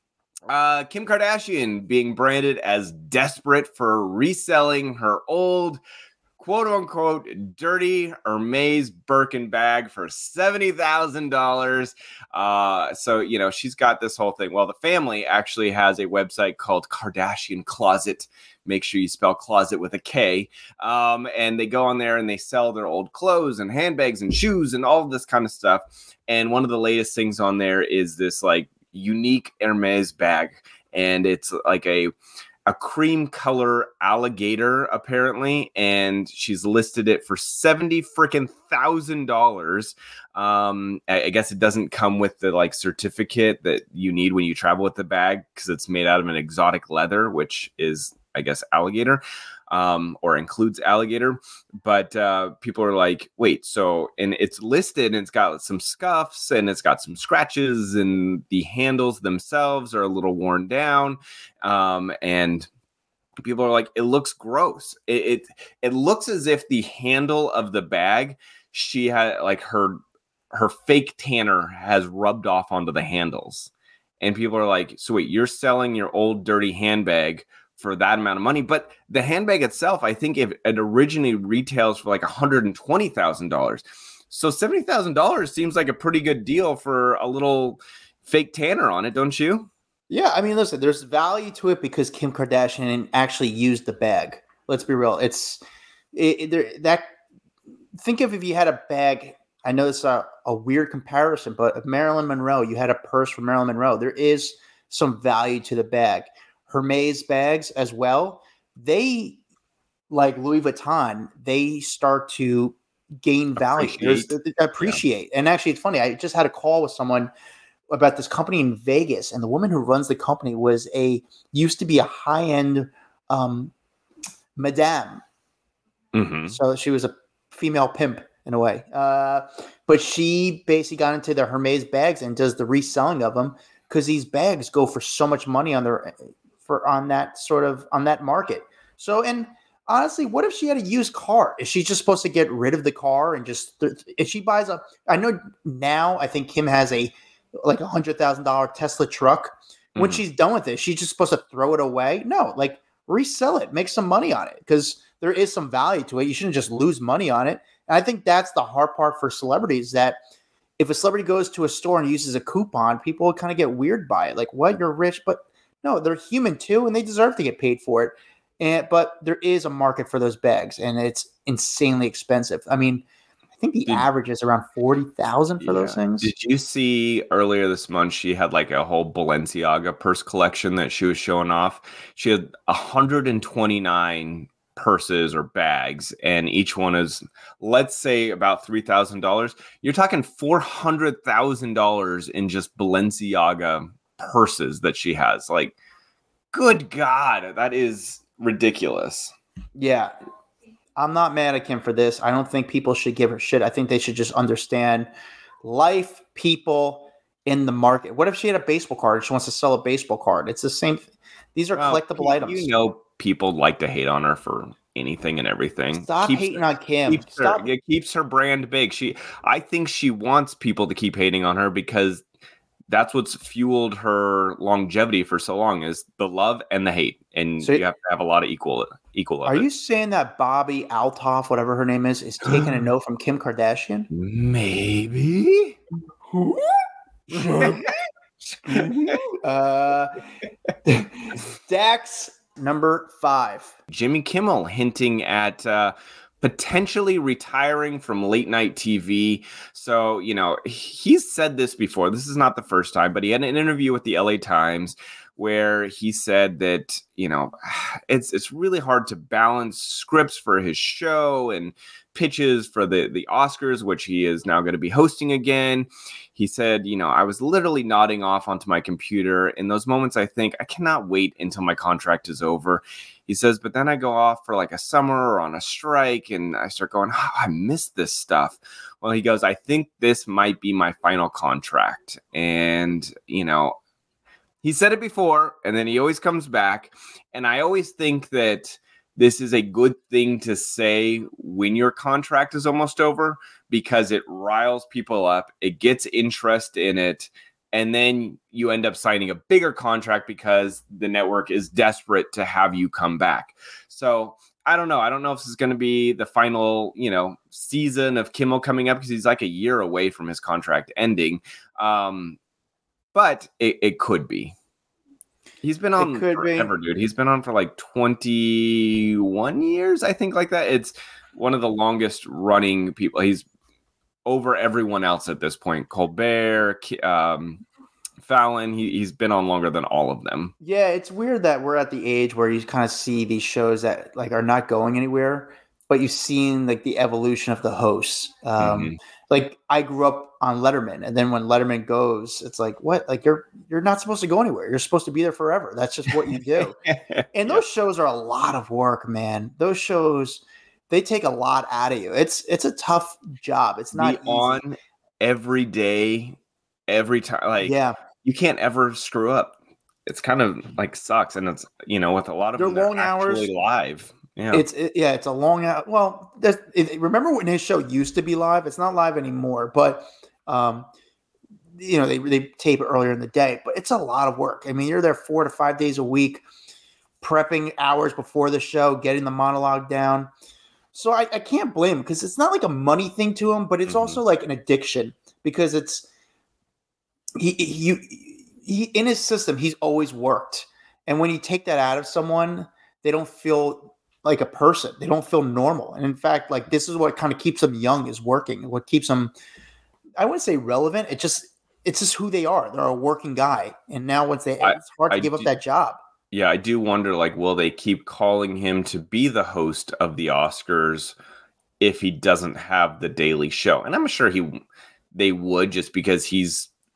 Uh, Kim Kardashian being branded as desperate for reselling her old, quote unquote, dirty Hermes Birkin bag for seventy thousand dollars. Uh, so, you know, she's got this whole thing. Well, the family actually has a website called Kardashian Closet. Make sure you spell closet with a K. Um, and they go on there and they sell their old clothes and handbags and shoes and all of this kind of stuff. And one of the latest things on there is this like unique Hermes bag. And it's like a a cream color alligator, apparently. And she's listed it for seventy freaking thousand dollars. Um, I, I guess it doesn't come with the like certificate that you need when you travel with the bag because it's made out of an exotic leather, which is, I guess, alligator, um, or includes alligator. But uh, people are like, wait, so, and it's listed and it's got some scuffs and it's got some scratches and the handles themselves are a little worn down. Um, and people are like, it looks gross. It, it, it looks as if the handle of the bag, she had like her, her fake tanner has rubbed off onto the handles. And people are like, so wait, you're selling your old dirty handbag for that amount of money? But the handbag itself, I think if it originally retails for like one hundred twenty thousand dollars. So seventy thousand dollars seems like a pretty good deal for a little fake tanner on it, don't you? Yeah, I mean, listen, there's value to it because Kim Kardashian actually used the bag. Let's be real. It's it, it, there, that. Think of if you had a bag. I know it's a, a weird comparison, but if Marilyn Monroe, you had a purse from Marilyn Monroe. There is some value to the bag. Hermes bags as well. They, like Louis Vuitton, they start to gain value. Appreciate. There's, appreciate. Yeah. And actually, it's funny. I just had a call with someone about this company in Vegas, and the woman who runs the company was a used to be a high end um, madame. Mm-hmm. So she was a female pimp in a way, uh, but she basically got into the Hermes bags and does the reselling of them because these bags go for so much money on their for on that sort of on that market. So and. Honestly, what if she had a used car? Is she just supposed to get rid of the car and just if she buys a? I know now. I think Kim has a like a hundred thousand dollar Tesla truck. When mm-hmm. she's done with it, she's just supposed to throw it away. No, like resell it, make some money on it because there is some value to it. You shouldn't just lose money on it. And I think that's the hard part for celebrities. That if a celebrity goes to a store and uses a coupon, people kind of get weird by it. Like, what? You're rich, but no, they're human too, and they deserve to get paid for it. And, but there is a market for those bags, and it's insanely expensive. I mean, I think the did, average is around forty thousand for yeah. those things. Did you see earlier this month she had like a whole Balenciaga purse collection that she was showing off? She had one hundred twenty-nine purses or bags, and each one is, let's say, about three thousand dollars. You're talking four hundred thousand dollars in just Balenciaga purses that she has. Like, good God, that is ridiculous. Yeah. I'm not mad at Kim for this. I don't think people should give her shit. I think they should just understand life, people in the market. What if she had a baseball card? She wants to sell a baseball card. It's the same. These are well, collectible you, items. You know, people like to hate on her for anything and everything. Stop keeps hating her, on Kim. Keeps Stop. Her, it keeps her brand big. She, I think she wants people to keep hating on her because that's what's fueled her longevity for so long is the love and the hate. And so you have to have a lot of equal equal of Are it. you saying that Bobby Altoff, whatever her name is, is taking a note from Kim Kardashian? Maybe. uh, Dax, number five. Jimmy Kimmel hinting at uh, potentially retiring from late night T V. So, you know, he's said this before. This is not the first time, but he had an interview with the L A Times where he said that, you know, it's it's really hard to balance scripts for his show and pitches for the, the Oscars, which he is now going to be hosting again. He said, you know, I was literally nodding off onto my computer. In those moments, I think I cannot wait until my contract is over. He says, but then I go off for like a summer or on a strike and I start going, oh, I miss this stuff. Well, he goes, I think this might be my final contract. And, you know, he said it before and then he always comes back. And I always think that this is a good thing to say when your contract is almost over because it riles people up. It gets interest in it. And then you end up signing a bigger contract because the network is desperate to have you come back. So I don't know. I don't know if this is going to be the final, you know, season of Kimmel coming up because he's like a year away from his contract ending. Um, but it, it could be. He's been on forever, be. dude. He's been on for like twenty-one years, I think, like that. It's one of the longest running people. He's over everyone else at this point. Colbert, um, Fallon, he, he's been on longer than all of them. Yeah, it's weird that we're at the age where you kind of see these shows that like are not going anywhere, but you've seen like the evolution of the hosts. Um, mm-hmm. Like I grew up on Letterman, and then when Letterman goes, it's like, what? Like you're you're not supposed to go anywhere. You're supposed to be there forever. That's just what you do. And those yeah. shows are a lot of work, man. Those shows, they take a lot out of you. It's it's a tough job. It's not be on every day, every time. Like yeah. you can't ever screw up. It's kind of like sucks, and it's you know with a lot of they're them, long they're hours actually live. Yeah. It's it, yeah, it's a long out. Well, it, remember when his show used to be live? It's not live anymore, but um, you know they they tape it earlier in the day. But it's a lot of work. I mean, you're there four to five days a week, prepping hours before the show, getting the monologue down. So I, I can't blame him because it's not like a money thing to him, but it's mm-hmm. also like an addiction because it's he he he in his system he's always worked, and when you take that out of someone, they don't feel like a person. They don't feel normal. And in fact, like this is what kind of keeps them young is working. What keeps them, I wouldn't say relevant. It just, it's just who they are. They're a working guy. And now once they, I, it's hard to I give do, up that job. Yeah. I do wonder, like, will they keep calling him to be the host of the Oscars if he doesn't have the Daily Show? And I'm sure he, they would just because he's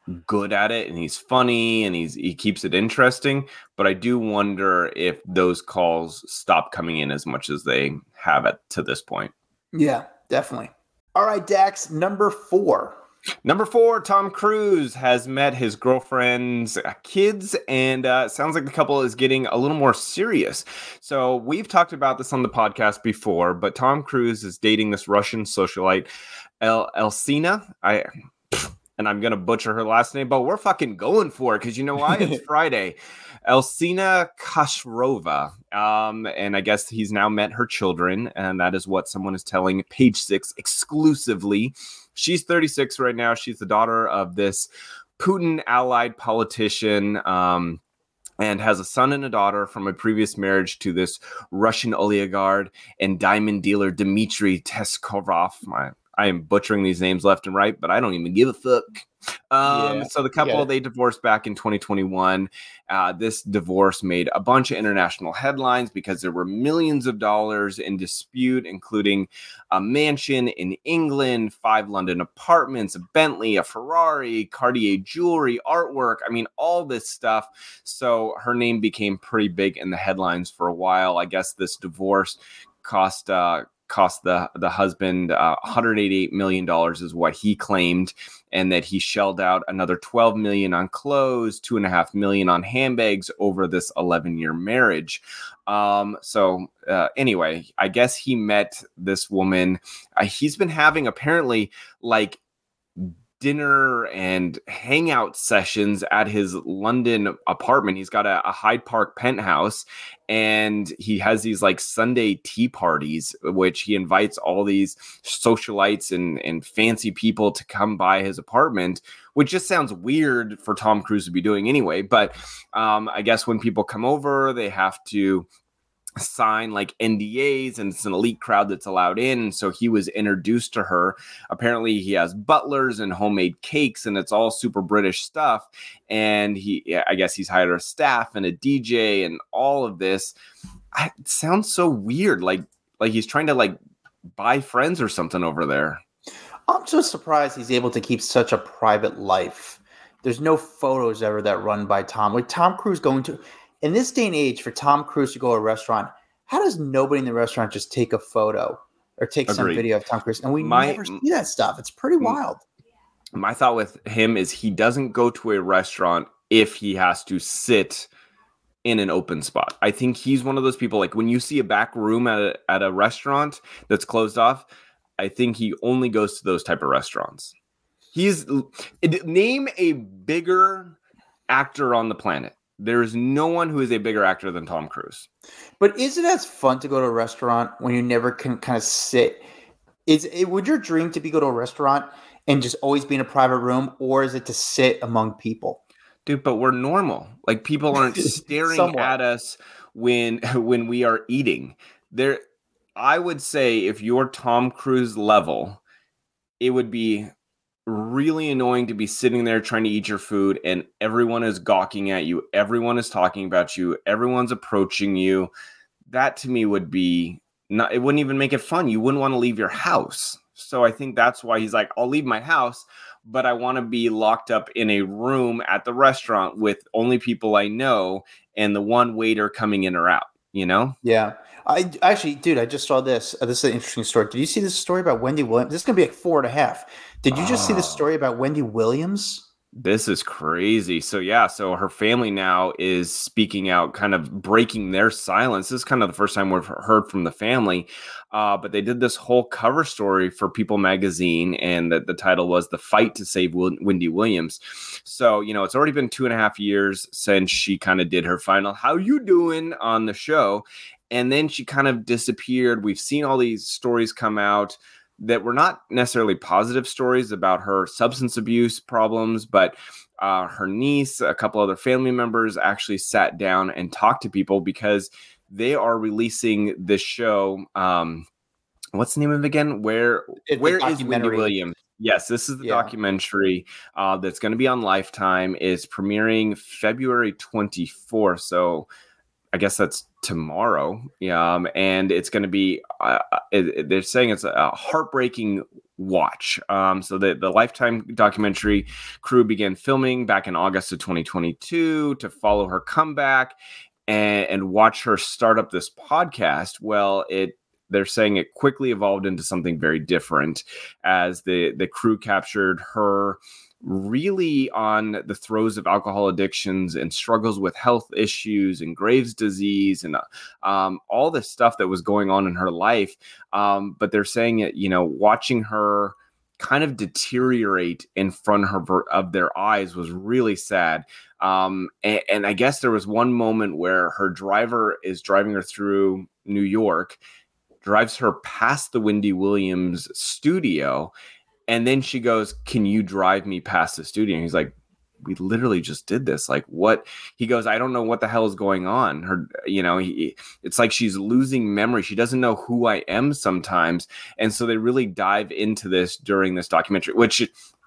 good at it and he's funny and he's he keeps it interesting. But I do wonder if those calls stop coming in as much as they have it to this point. Yeah, definitely. All right, Dax, number four. Number four, Tom Cruise has met his girlfriend's kids, and uh, sounds like the couple is getting a little more serious. So we've talked about this on the podcast before, but Tom Cruise is dating this Russian socialite, El- Elsina. I and I'm gonna butcher her last name, but we're fucking going for it because you know why? It's Friday. Elsina Kashrova. Um, and I guess he's now met her children, and that is what someone is telling Page Six exclusively. She's thirty-six right now. She's the daughter of this Putin-allied politician, um, and has a son and a daughter from a previous marriage to this Russian oligarch and diamond dealer Dmitry Teskorov. My, I am butchering these names left and right, but I don't even give a fuck. Um, Yeah, so the couple, yeah. they divorced back in twenty twenty-one. Uh, this divorce made a bunch of international headlines because there were millions of dollars in dispute, including a mansion in England, five London apartments, a Bentley, a Ferrari, Cartier jewelry, artwork. I mean, all this stuff. So her name became pretty big in the headlines for a while. I guess this divorce cost uh, cost the the husband uh, one hundred eighty-eight million dollars is what he claimed, and that he shelled out another twelve million dollars on clothes, two and a half million dollars on handbags over this eleven year marriage. Um, so uh, anyway, I guess he met this woman. Uh, he's been having apparently like dinner and hangout sessions at his London apartment. He's got a, a Hyde Park penthouse, and he has these like Sunday tea parties, which he invites all these socialites and, and fancy people to come by his apartment, which just sounds weird for Tom Cruise to be doing anyway. But um, I guess when people come over, they have to sign like N D As, and it's an elite crowd that's allowed in. And so he was introduced to her. Apparently he has butlers and homemade cakes, and it's all super British stuff. And he, I guess he's hired a staff and a D J and all of this. I, it sounds so weird. Like, like he's trying to like buy friends or something over there. I'm so surprised he's able to keep such a private life. There's no photos ever that run by Tom. Like Tom Cruise going to, in this day and age, for Tom Cruise to go to a restaurant, how does nobody in the restaurant just take a photo or take some Agreed. video of Tom Cruise? And we My- never see that stuff. It's pretty wild. My thought with him is he doesn't go to a restaurant if he has to sit in an open spot. I think he's one of those people, like when you see a back room at a, at a restaurant that's closed off, I think he only goes to those type of restaurants. He's name a bigger actor on the planet. There is no one who is a bigger actor than Tom Cruise. But is it as fun to go to a restaurant when you never can kind of sit? Is it, would your dream to be go to a restaurant and just always be in a private room, or is it to sit among people? Dude, but we're normal. Like people aren't staring Somewhat. at us when when we are eating. There, I would say if you're Tom Cruise level, it would be really annoying to be sitting there trying to eat your food and everyone is gawking at you. Everyone is talking about you. Everyone's approaching you. That to me would be not, it wouldn't even make it fun. You wouldn't want to leave your house. So I think that's why he's like, I'll leave my house, but I want to be locked up in a room at the restaurant with only people I know and the one waiter coming in or out, you know? Yeah. I actually, dude, I just saw this. Uh, this is an interesting story. Did you see this story about Wendy Williams? This is going to be like four and a half. Did you just Oh. see this story about Wendy Williams? This is crazy. So yeah, so her family now is speaking out, kind of breaking their silence. This is kind of the first time we've heard from the family. Uh, but they did this whole cover story for People magazine, and the, the title was "The Fight to Save Wil- Wendy Williams." So, you know, it's already been two and a half years since she kind of did her final "How you doing?" on the show. And then she kind of disappeared. We've seen all these stories come out that were not necessarily positive stories about her substance abuse problems, but uh, her niece, a couple other family members actually sat down and talked to people because they are releasing this show. Um, what's the name of it again? Where, It's a where is Wendy documentary. Williams? Yes, this is the Yeah. documentary uh, that's going to be on Lifetime. It's premiering February twenty-fourth. So I guess that's tomorrow. Um, and it's going to be, uh, it, it- they're saying it's a heartbreaking watch. Um, so the, the Lifetime documentary crew began filming back in August of twenty twenty-two to follow her comeback and, and watch her start up this podcast. Well, it they're saying it quickly evolved into something very different as the, the crew captured her really on the throes of alcohol addictions and struggles with health issues and Graves' disease and um, all the stuff that was going on in her life. Um, but they're saying it, you know, watching her kind of deteriorate in front of her of their eyes was really sad. Um, and, and I guess there was one moment where her driver is driving her through New York, drives her past the Wendy Williams studio. And then she goes, "Can you drive me past the studio?" And he's like, "We literally just did this. Like, what?" He goes, "I don't know what the hell is going on." Her, you know, he, it's like she's losing memory. She doesn't know who I am sometimes. And so they really dive into this during this documentary, which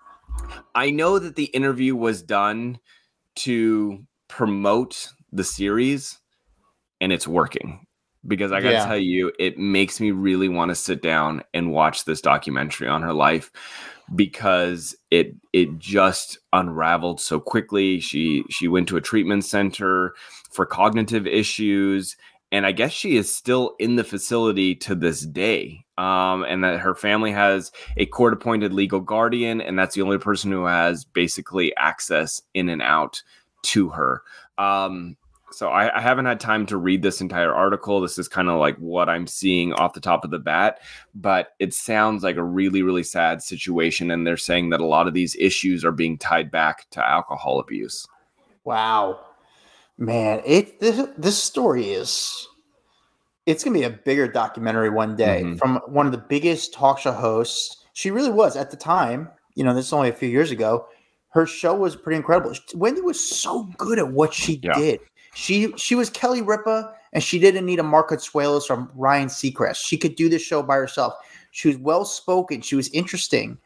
I know that the interview was done to promote the series, and it's working. Because I got to Yeah. tell you, it makes me really want to sit down and watch this documentary on her life because it it just unraveled so quickly. She she went to a treatment center for cognitive issues, and I guess she is still in the facility to this day. Um, and that her family has a court-appointed legal guardian, and that's the only person who has basically access in and out to her. Um, So I, I haven't had time to read this entire article. This is kind of like what I'm seeing off the top of the bat, but it sounds like a really, really sad situation. And they're saying that a lot of these issues are being tied back to alcohol abuse. Wow, man, it this, this story is it's gonna be a bigger documentary one day Mhm. from one of the biggest talk show hosts. She really was at the time. You know, this is only a few years ago. Her show was pretty incredible. Wendy was so good at what she Yeah. did. She she was Kelly Ripa, and she didn't need a Mark Consuelos from Ryan Seacrest. She could do the show by herself. She was well spoken. She was interesting.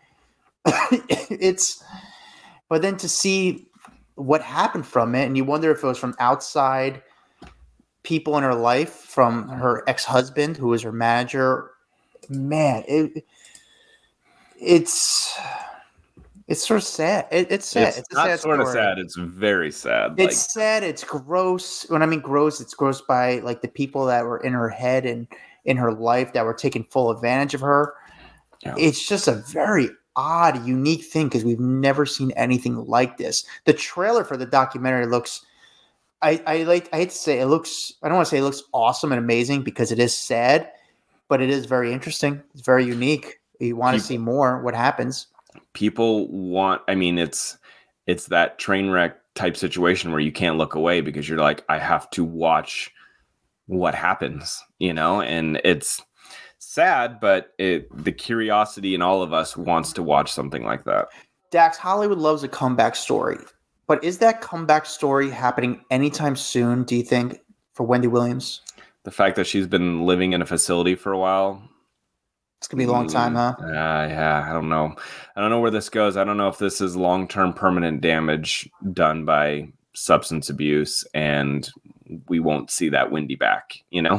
It's, but then to see what happened from it, and you wonder if it was from outside people in her life, from her ex-husband who was her manager. Man, it it's. It's sort of sad. It, it's sad. It's, It's, a not sad sort of story. sad. It's very sad. It's like, sad. It's gross. When I mean gross, it's gross by like the people that were in her head and in her life that were taking full advantage of her. Yeah. It's just a very odd, unique thing because we've never seen anything like this. The trailer for the documentary looks. I, I like. I hate to say it looks. I don't want to say it looks awesome and amazing because it is sad, but it is very interesting. It's very unique. You want to People- see more. What happens? people want, I mean, it's, it's that train wreck type situation where you can't look away because you're like, I have to watch what happens, you know, and it's sad, but it, the curiosity in all of us wants to watch something like that. Dax, Hollywood loves a comeback story, but is that comeback story happening anytime soon, do you think, for Wendy Williams? The fact that she's been living in a facility for a while. It's going to be a long time, huh? Uh, yeah, I don't know. I don't know where this goes. I don't know if this is long-term permanent damage done by substance abuse, and we won't see that Wendy back, you know?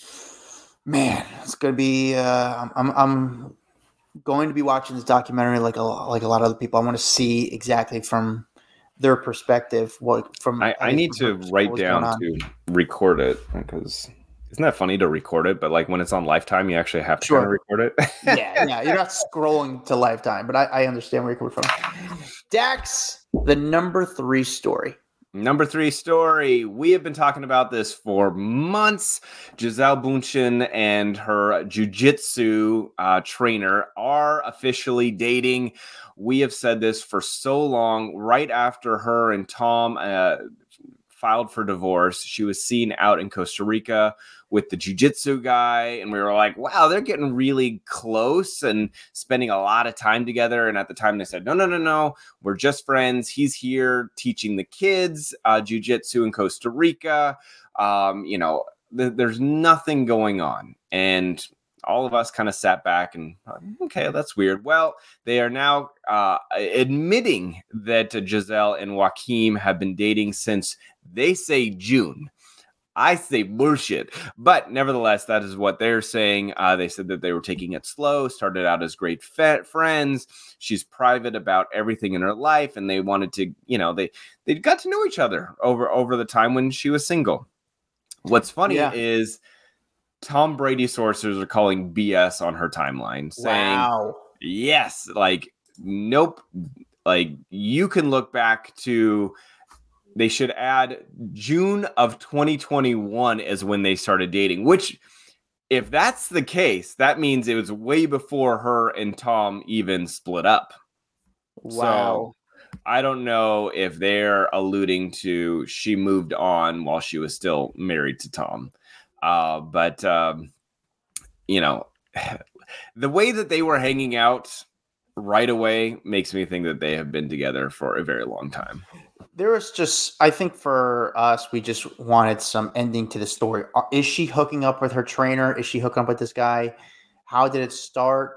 Man, it's going to be uh, – I'm, I'm going to be watching this documentary like a, like a lot of other people. I want to see exactly from their perspective. What from I, I need to write down to record it because – isn't that funny to record it? But like when it's on Lifetime, you actually have to Sure. kind of record it. yeah, yeah. You're not scrolling to Lifetime, but I, I understand where you're coming from. Dax, the number three story. Number three story. We have been talking about this for months. Gisele Bündchen and her jiu-jitsu uh, trainer are officially dating. We have said this for so long. Right after her and Tom uh, filed for divorce, she was seen out in Costa Rica with the jiu-jitsu guy, and we were like, wow, they're getting really close and spending a lot of time together. And at the time they said, no, no, no, no, we're just friends. He's here teaching the kids uh, jiu-jitsu in Costa Rica. Um, you know, th- there's nothing going on. And all of us kind of sat back and thought, okay, that's weird. Well, they are now uh, admitting that Gisele and Joaquim have been dating since, they say, June. I say bullshit. But nevertheless, that is what they're saying. Uh, they said that they were taking it slow, started out as great fe- friends. She's private about everything in her life, and they wanted to, you know, they they got to know each other over over the time when she was single. What's funny yeah. is Tom Brady sources are calling B S on her timeline, saying, wow. yes, like, nope. Like, you can look back to, they should add June of twenty twenty-one as when they started dating, which, if that's the case, that means it was way before her and Tom even split up. Wow. So I don't know if they're alluding to she moved on while she was still married to Tom. Uh, but, um, you know, the way that they were hanging out right away makes me think that they have been together for a very long time. There was just, I think for us, we just wanted some ending to the story. Is she hooking up with her trainer? Is she hooking up with this guy? How did it start?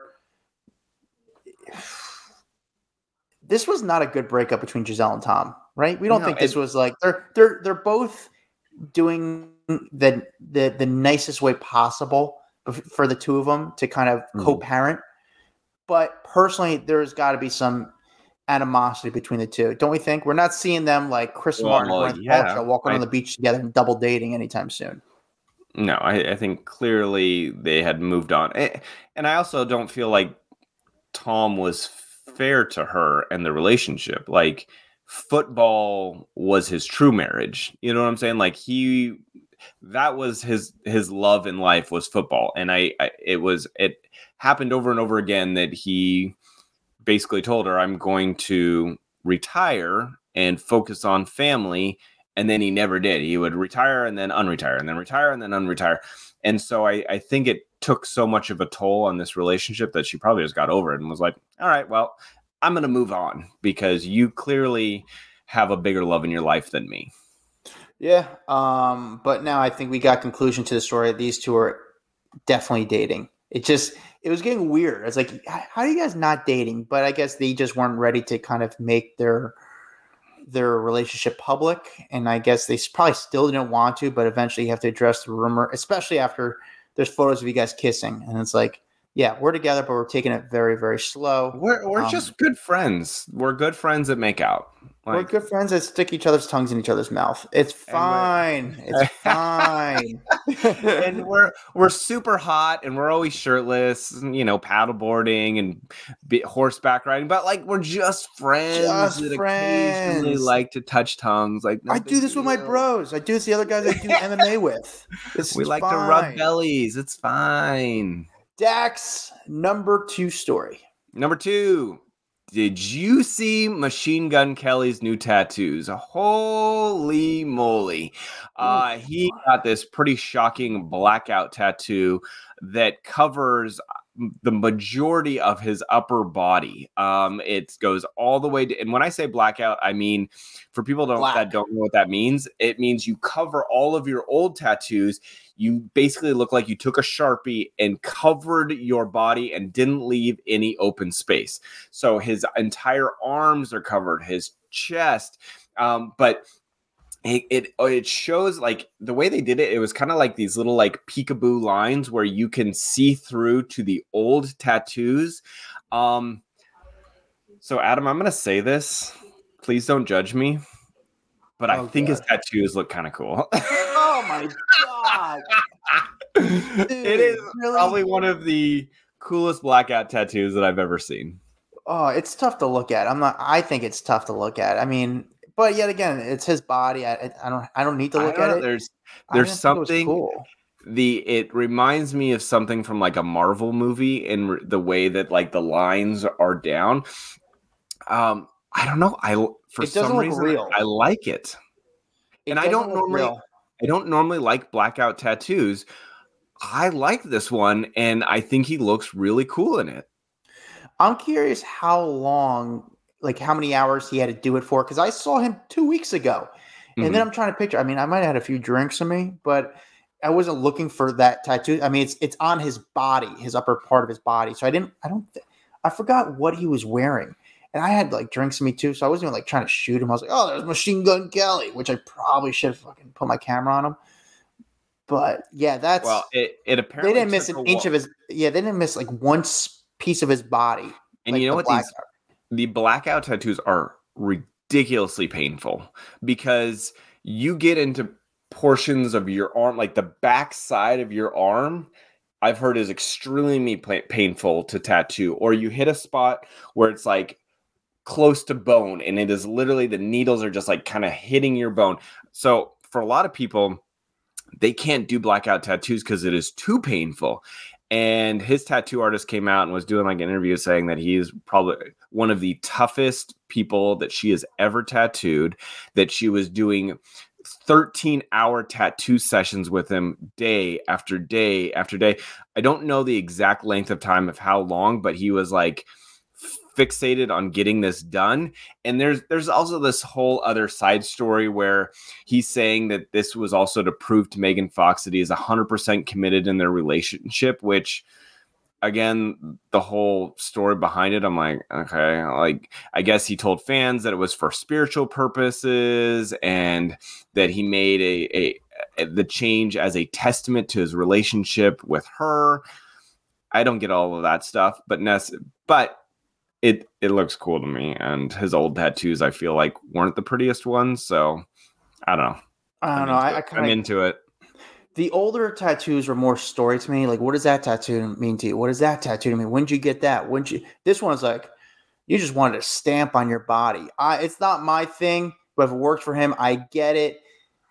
This was not a good breakup between Gisele and Tom, right? We don't no, think this it, was like they're they're they're both doing the the the nicest way possible for the two of them to kind of mm. co-parent. But personally, there's got to be some animosity between the two, don't we think? We're not seeing them like Chris well, Martin and Gwyneth yeah, Paltrow walking I, on the beach together and double dating anytime soon. No, I, I think clearly they had moved on. And I also don't feel like Tom was fair to her and the relationship. Like, football was his true marriage. You know what I'm saying? Like, he, that was his, his love in life was football. And I, I it was, it happened over and over again that he basically told her, I'm going to retire and focus on family. And then he never did. He would retire and then unretire and then retire and then unretire. And so I, I think it took so much of a toll on this relationship that she probably just got over it and was like, all right, well, I'm going to move on because you clearly have a bigger love in your life than me. Yeah. Um, but now I think we got conclusion to the story. These two are definitely dating. It just, it was getting weird. It's like, how are you guys not dating? But I guess they just weren't ready to kind of make their their relationship public. And I guess they probably still didn't want to, but eventually you have to address the rumor, especially after there's photos of you guys kissing. And it's like, yeah, we're together, but we're taking it very, very slow. We're we're um, just good friends. We're good friends that make out. Like, we're good friends that stick each other's tongues in each other's mouth. It's fine. It's fine. And we're we're super hot, and we're always shirtless. You know, paddleboarding and be, horseback riding. But like, we're just friends. Just that friends. Occasionally like to touch tongues. Like no I do this deal. with my bros. I do this with the other guys I do M M A with. It's we like fine. to rub bellies. It's fine. Dax, number two story. Number two. Did you see Machine Gun Kelly's new tattoos? Holy moly. Uh, he got this pretty shocking blackout tattoo that covers the majority of his upper body. Um, it goes all the way to, and when I say blackout, I mean, for people don't, that don't know what that means, it means you cover all of your old tattoos. You basically look like you took a Sharpie and covered your body and didn't leave any open space. So his entire arms are covered, his chest, um, but It, it it shows like the way they did it. It was kind of like these little like peekaboo lines where you can see through to the old tattoos. Um, so Adam, I'm gonna say this. Please don't judge me, but oh, I think God. his tattoos look kind of cool. Oh my God! Dude, it is really? probably one of the coolest blackout tattoos that I've ever seen. Oh, it's tough to look at. I'm not. I think it's tough to look at. I mean. But yet again, it's his body. I, I don't. I don't need to look at know, it. There's, there's something. Cool. The it reminds me of something from like a Marvel movie in re- the way that like the lines are down. Um, I don't know. I for it some reason real. I like it, it and I don't normally. Real. I don't normally like blackout tattoos. I like this one, and I think he looks really cool in it. I'm curious how long. Like how many hours he had to do it for. Cause I saw him two weeks ago and mm-hmm. then I'm trying to picture, I mean, I might've had a few drinks in me, but I wasn't looking for that tattoo. I mean, it's, it's on his body, his upper part of his body. So I didn't, I don't, th- I forgot what he was wearing and I had like drinks in me too. So I wasn't even like trying to shoot him. I was like, oh, there's Machine Gun Kelly, which I probably should have fucking put my camera on him. But yeah, that's well, it, it apparently they didn't miss an inch while. of his. Yeah, they didn't miss like one piece of his body. And like you know the what? blackout. These the blackout tattoos are ridiculously painful because you get into portions of your arm, like the back side of your arm. I've heard is extremely painful to tattoo, or you hit a spot where it's like close to bone and it is literally the needles are just like kind of hitting your bone. So for a lot of people, they can't do blackout tattoos because it is too painful. And his tattoo artist came out and was doing like an interview saying that he's probably one of the toughest people that she has ever tattooed, that she was doing thirteen hour tattoo sessions with him day after day after day. I don't know the exact length of time of how long, but he was like fixated on getting this done. And there's there's also this whole other side story where he's saying that this was also to prove to Megan Fox that he is one hundred percent committed in their relationship, which again, the whole story behind it, I'm like, okay, like I guess he told fans that it was for spiritual purposes and that he made a, a, a the change as a testament to his relationship with her. I don't get all of that stuff, but Ness, but It it looks cool to me, and his old tattoos I feel like weren't the prettiest ones, so I don't know. I don't I'm know. I, I I kind I'm of into it. The older tattoos were more story to me. Like, what does that tattoo mean to you? What does that tattoo to me? When did you get that? When you? This one's like, you just wanted a stamp on your body. I. It's not my thing, but if it worked for him, I get it.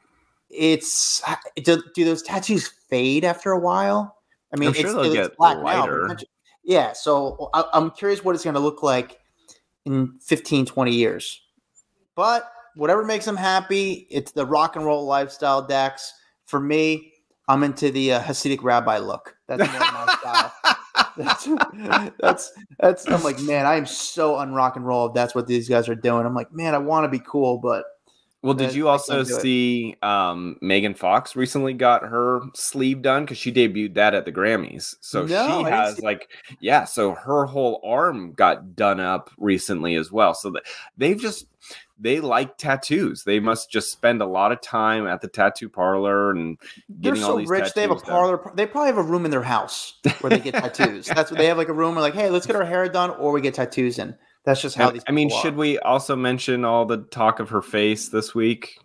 It's do, do those tattoos fade after a while? I mean, I'm sure it's, they'll it's get black lighter. now. But yeah, so I, I'm curious what it's going to look like in fifteen, twenty years. But whatever makes him happy, it's the rock and roll lifestyle, Dax. For me, I'm into the uh, Hasidic rabbi look. That's more my style. That's, that's, that's, I'm like, man, I am so unrock and roll if that's what these guys are doing. I'm like, man, I want to be cool, but. Well, did you also see um, Megan Fox recently got her sleeve done because she debuted that at the Grammys? So No, she I has like, yeah, so her whole arm got done up recently as well. So that they've just, they like tattoos. They must just spend a lot of time at the tattoo parlor and getting They're all so these rich. tattoos They have a done. parlor. They probably have a room in their house where they get tattoos. That's what they have, like a room where like, hey, let's get our hair done or we get tattoos in. That's just how And, these I mean, people should are. we also mention all the talk of her face this week?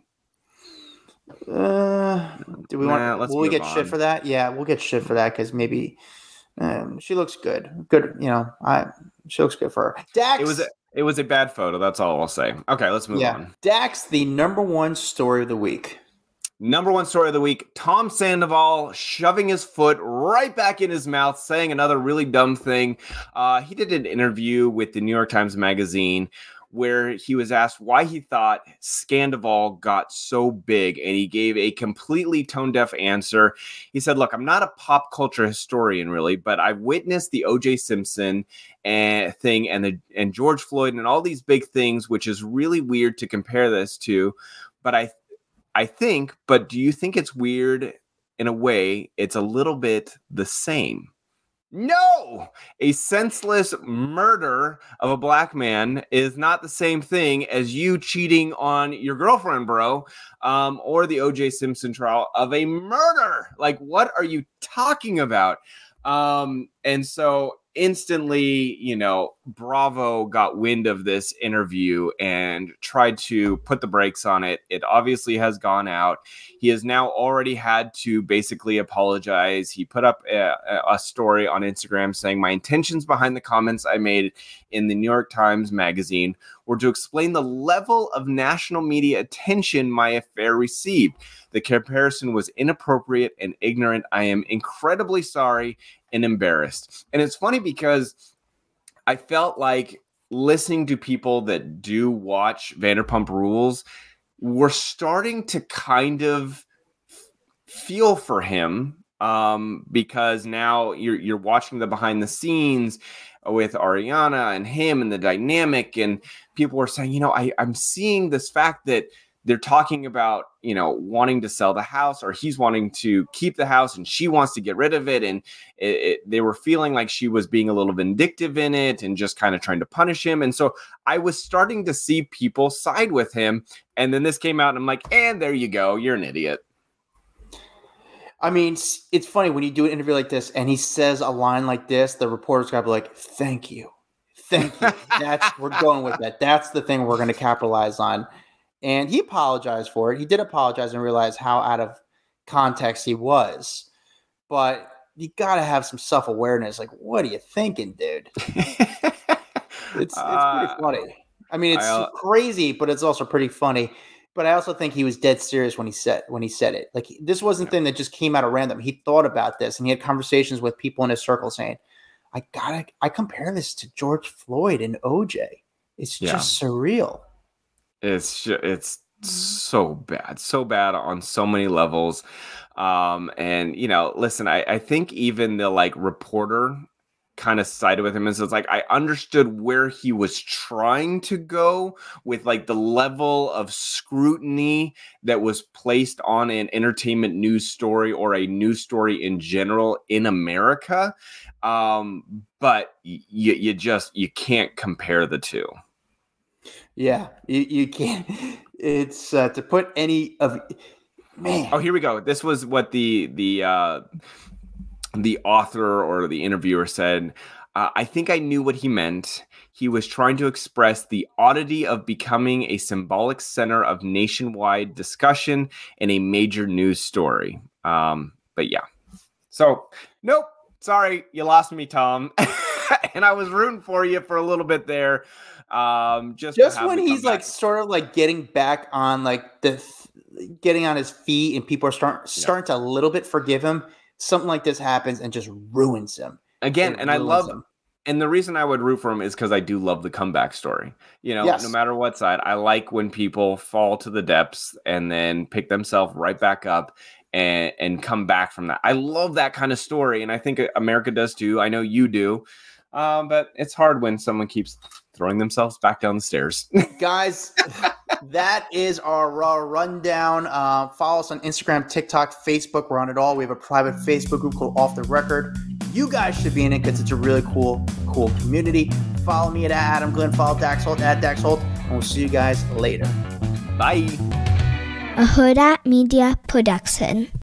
Uh, do we Nah, want? let's Will we move get shit on. for that? Yeah, we'll get shit for that because maybe um, she looks good. Good, you know. I she looks good for her. Dax. It was a, it was a bad photo. That's all I'll say. Okay, let's move yeah. on. Dax, the number one story of the week. Number one story of the week, Tom Sandoval shoving his foot right back in his mouth, saying another really dumb thing. Uh, he did an interview with the New York Times Magazine where he was asked why he thought Scandoval got so big, and he gave a completely tone-deaf answer. He said, look, I'm not a pop culture historian, really, but I've witnessed the O J Simpson and, thing and, the, and George Floyd and all these big things, which is really weird to compare this to, but I I think, but do you think it's weird in a way? It's a little bit the same. No, a senseless murder of a black man is not the same thing as you cheating on your girlfriend, bro, um, or the O J Simpson trial of a murder. Like, what are you talking about? Um, and so instantly, you know, Bravo got wind of this interview and tried to put the brakes on it. It obviously has gone out. He has now already had to basically apologize. He put up a, a story on Instagram saying, my intentions behind the comments I made in the New York Times Magazine were to explain the level of national media attention my affair received. The comparison was inappropriate and ignorant. I am incredibly sorry and embarrassed. And it's funny because I felt like listening to people that do watch Vanderpump Rules were starting to kind of feel for him um, because now you're you're watching the behind the scenes with Ariana and him and the dynamic, and people were saying, you know, I, I'm seeing this fact that they're talking about, you know, wanting to sell the house, or he's wanting to keep the house and she wants to get rid of it. And it, it, they were feeling like she was being a little vindictive in it and just kind of trying to punish him. And so I was starting to see people side with him. And then this came out and I'm like, and there you go. You're an idiot. I mean, it's funny when you do an interview like this and he says a line like this, the reporter's got to be like, thank you. Thank you. That's we're going with that. That's the thing we're going to capitalize on. And he apologized for it. He did apologize and realize how out of context he was. But you got to have some self-awareness. Like, what are you thinking, dude? it's it's uh, pretty funny. I mean, it's I, crazy, but it's also pretty funny. But I also think he was dead serious when he said when he said it. Like, this wasn't a thing that just came out of random. He thought about this, and he had conversations with people in his circle saying, I gotta I compare this to George Floyd and O J. It's yeah. just surreal. It's it's so bad, so bad on so many levels. Um, and you know, listen, I, I think even the like reporter kind of sided with him, and so it's like I understood where he was trying to go with like the level of scrutiny that was placed on an entertainment news story or a news story in general in America. Um, but you you just you can't compare the two. Yeah, you, you can't. It's uh, to put any of man. Oh, here we go. This was what the the uh, the author or the interviewer said. Uh, I think I knew what he meant. He was trying to express the oddity of becoming a symbolic center of nationwide discussion in a major news story. Um, but yeah. So, nope. Sorry, you lost me, Tom. And I was rooting for you for a little bit there. Um, just just when he's like sort of like getting back on like the getting on his feet and people are start, starting yeah. to a little bit forgive him. Something like this happens and just ruins him. Again, it and I love him. And the reason I would root for him is because I do love the comeback story. You know, yes. no matter what side, I like when people fall to the depths and then pick themselves right back up and, and come back from that. I love that kind of story. And I think America does too. I know you do. Um, but it's hard when someone keeps throwing themselves back down the stairs. Guys, that is our Raw Rundown. Uh, follow us on Instagram, TikTok, Facebook. We're on it all. We have a private Facebook group called Off the Record. You guys should be in it because it's a really cool, cool community. Follow me at Adam Glenn. Follow Dax Holt at Dax Holt. And we'll see you guys later. Bye. A Huda Media Production.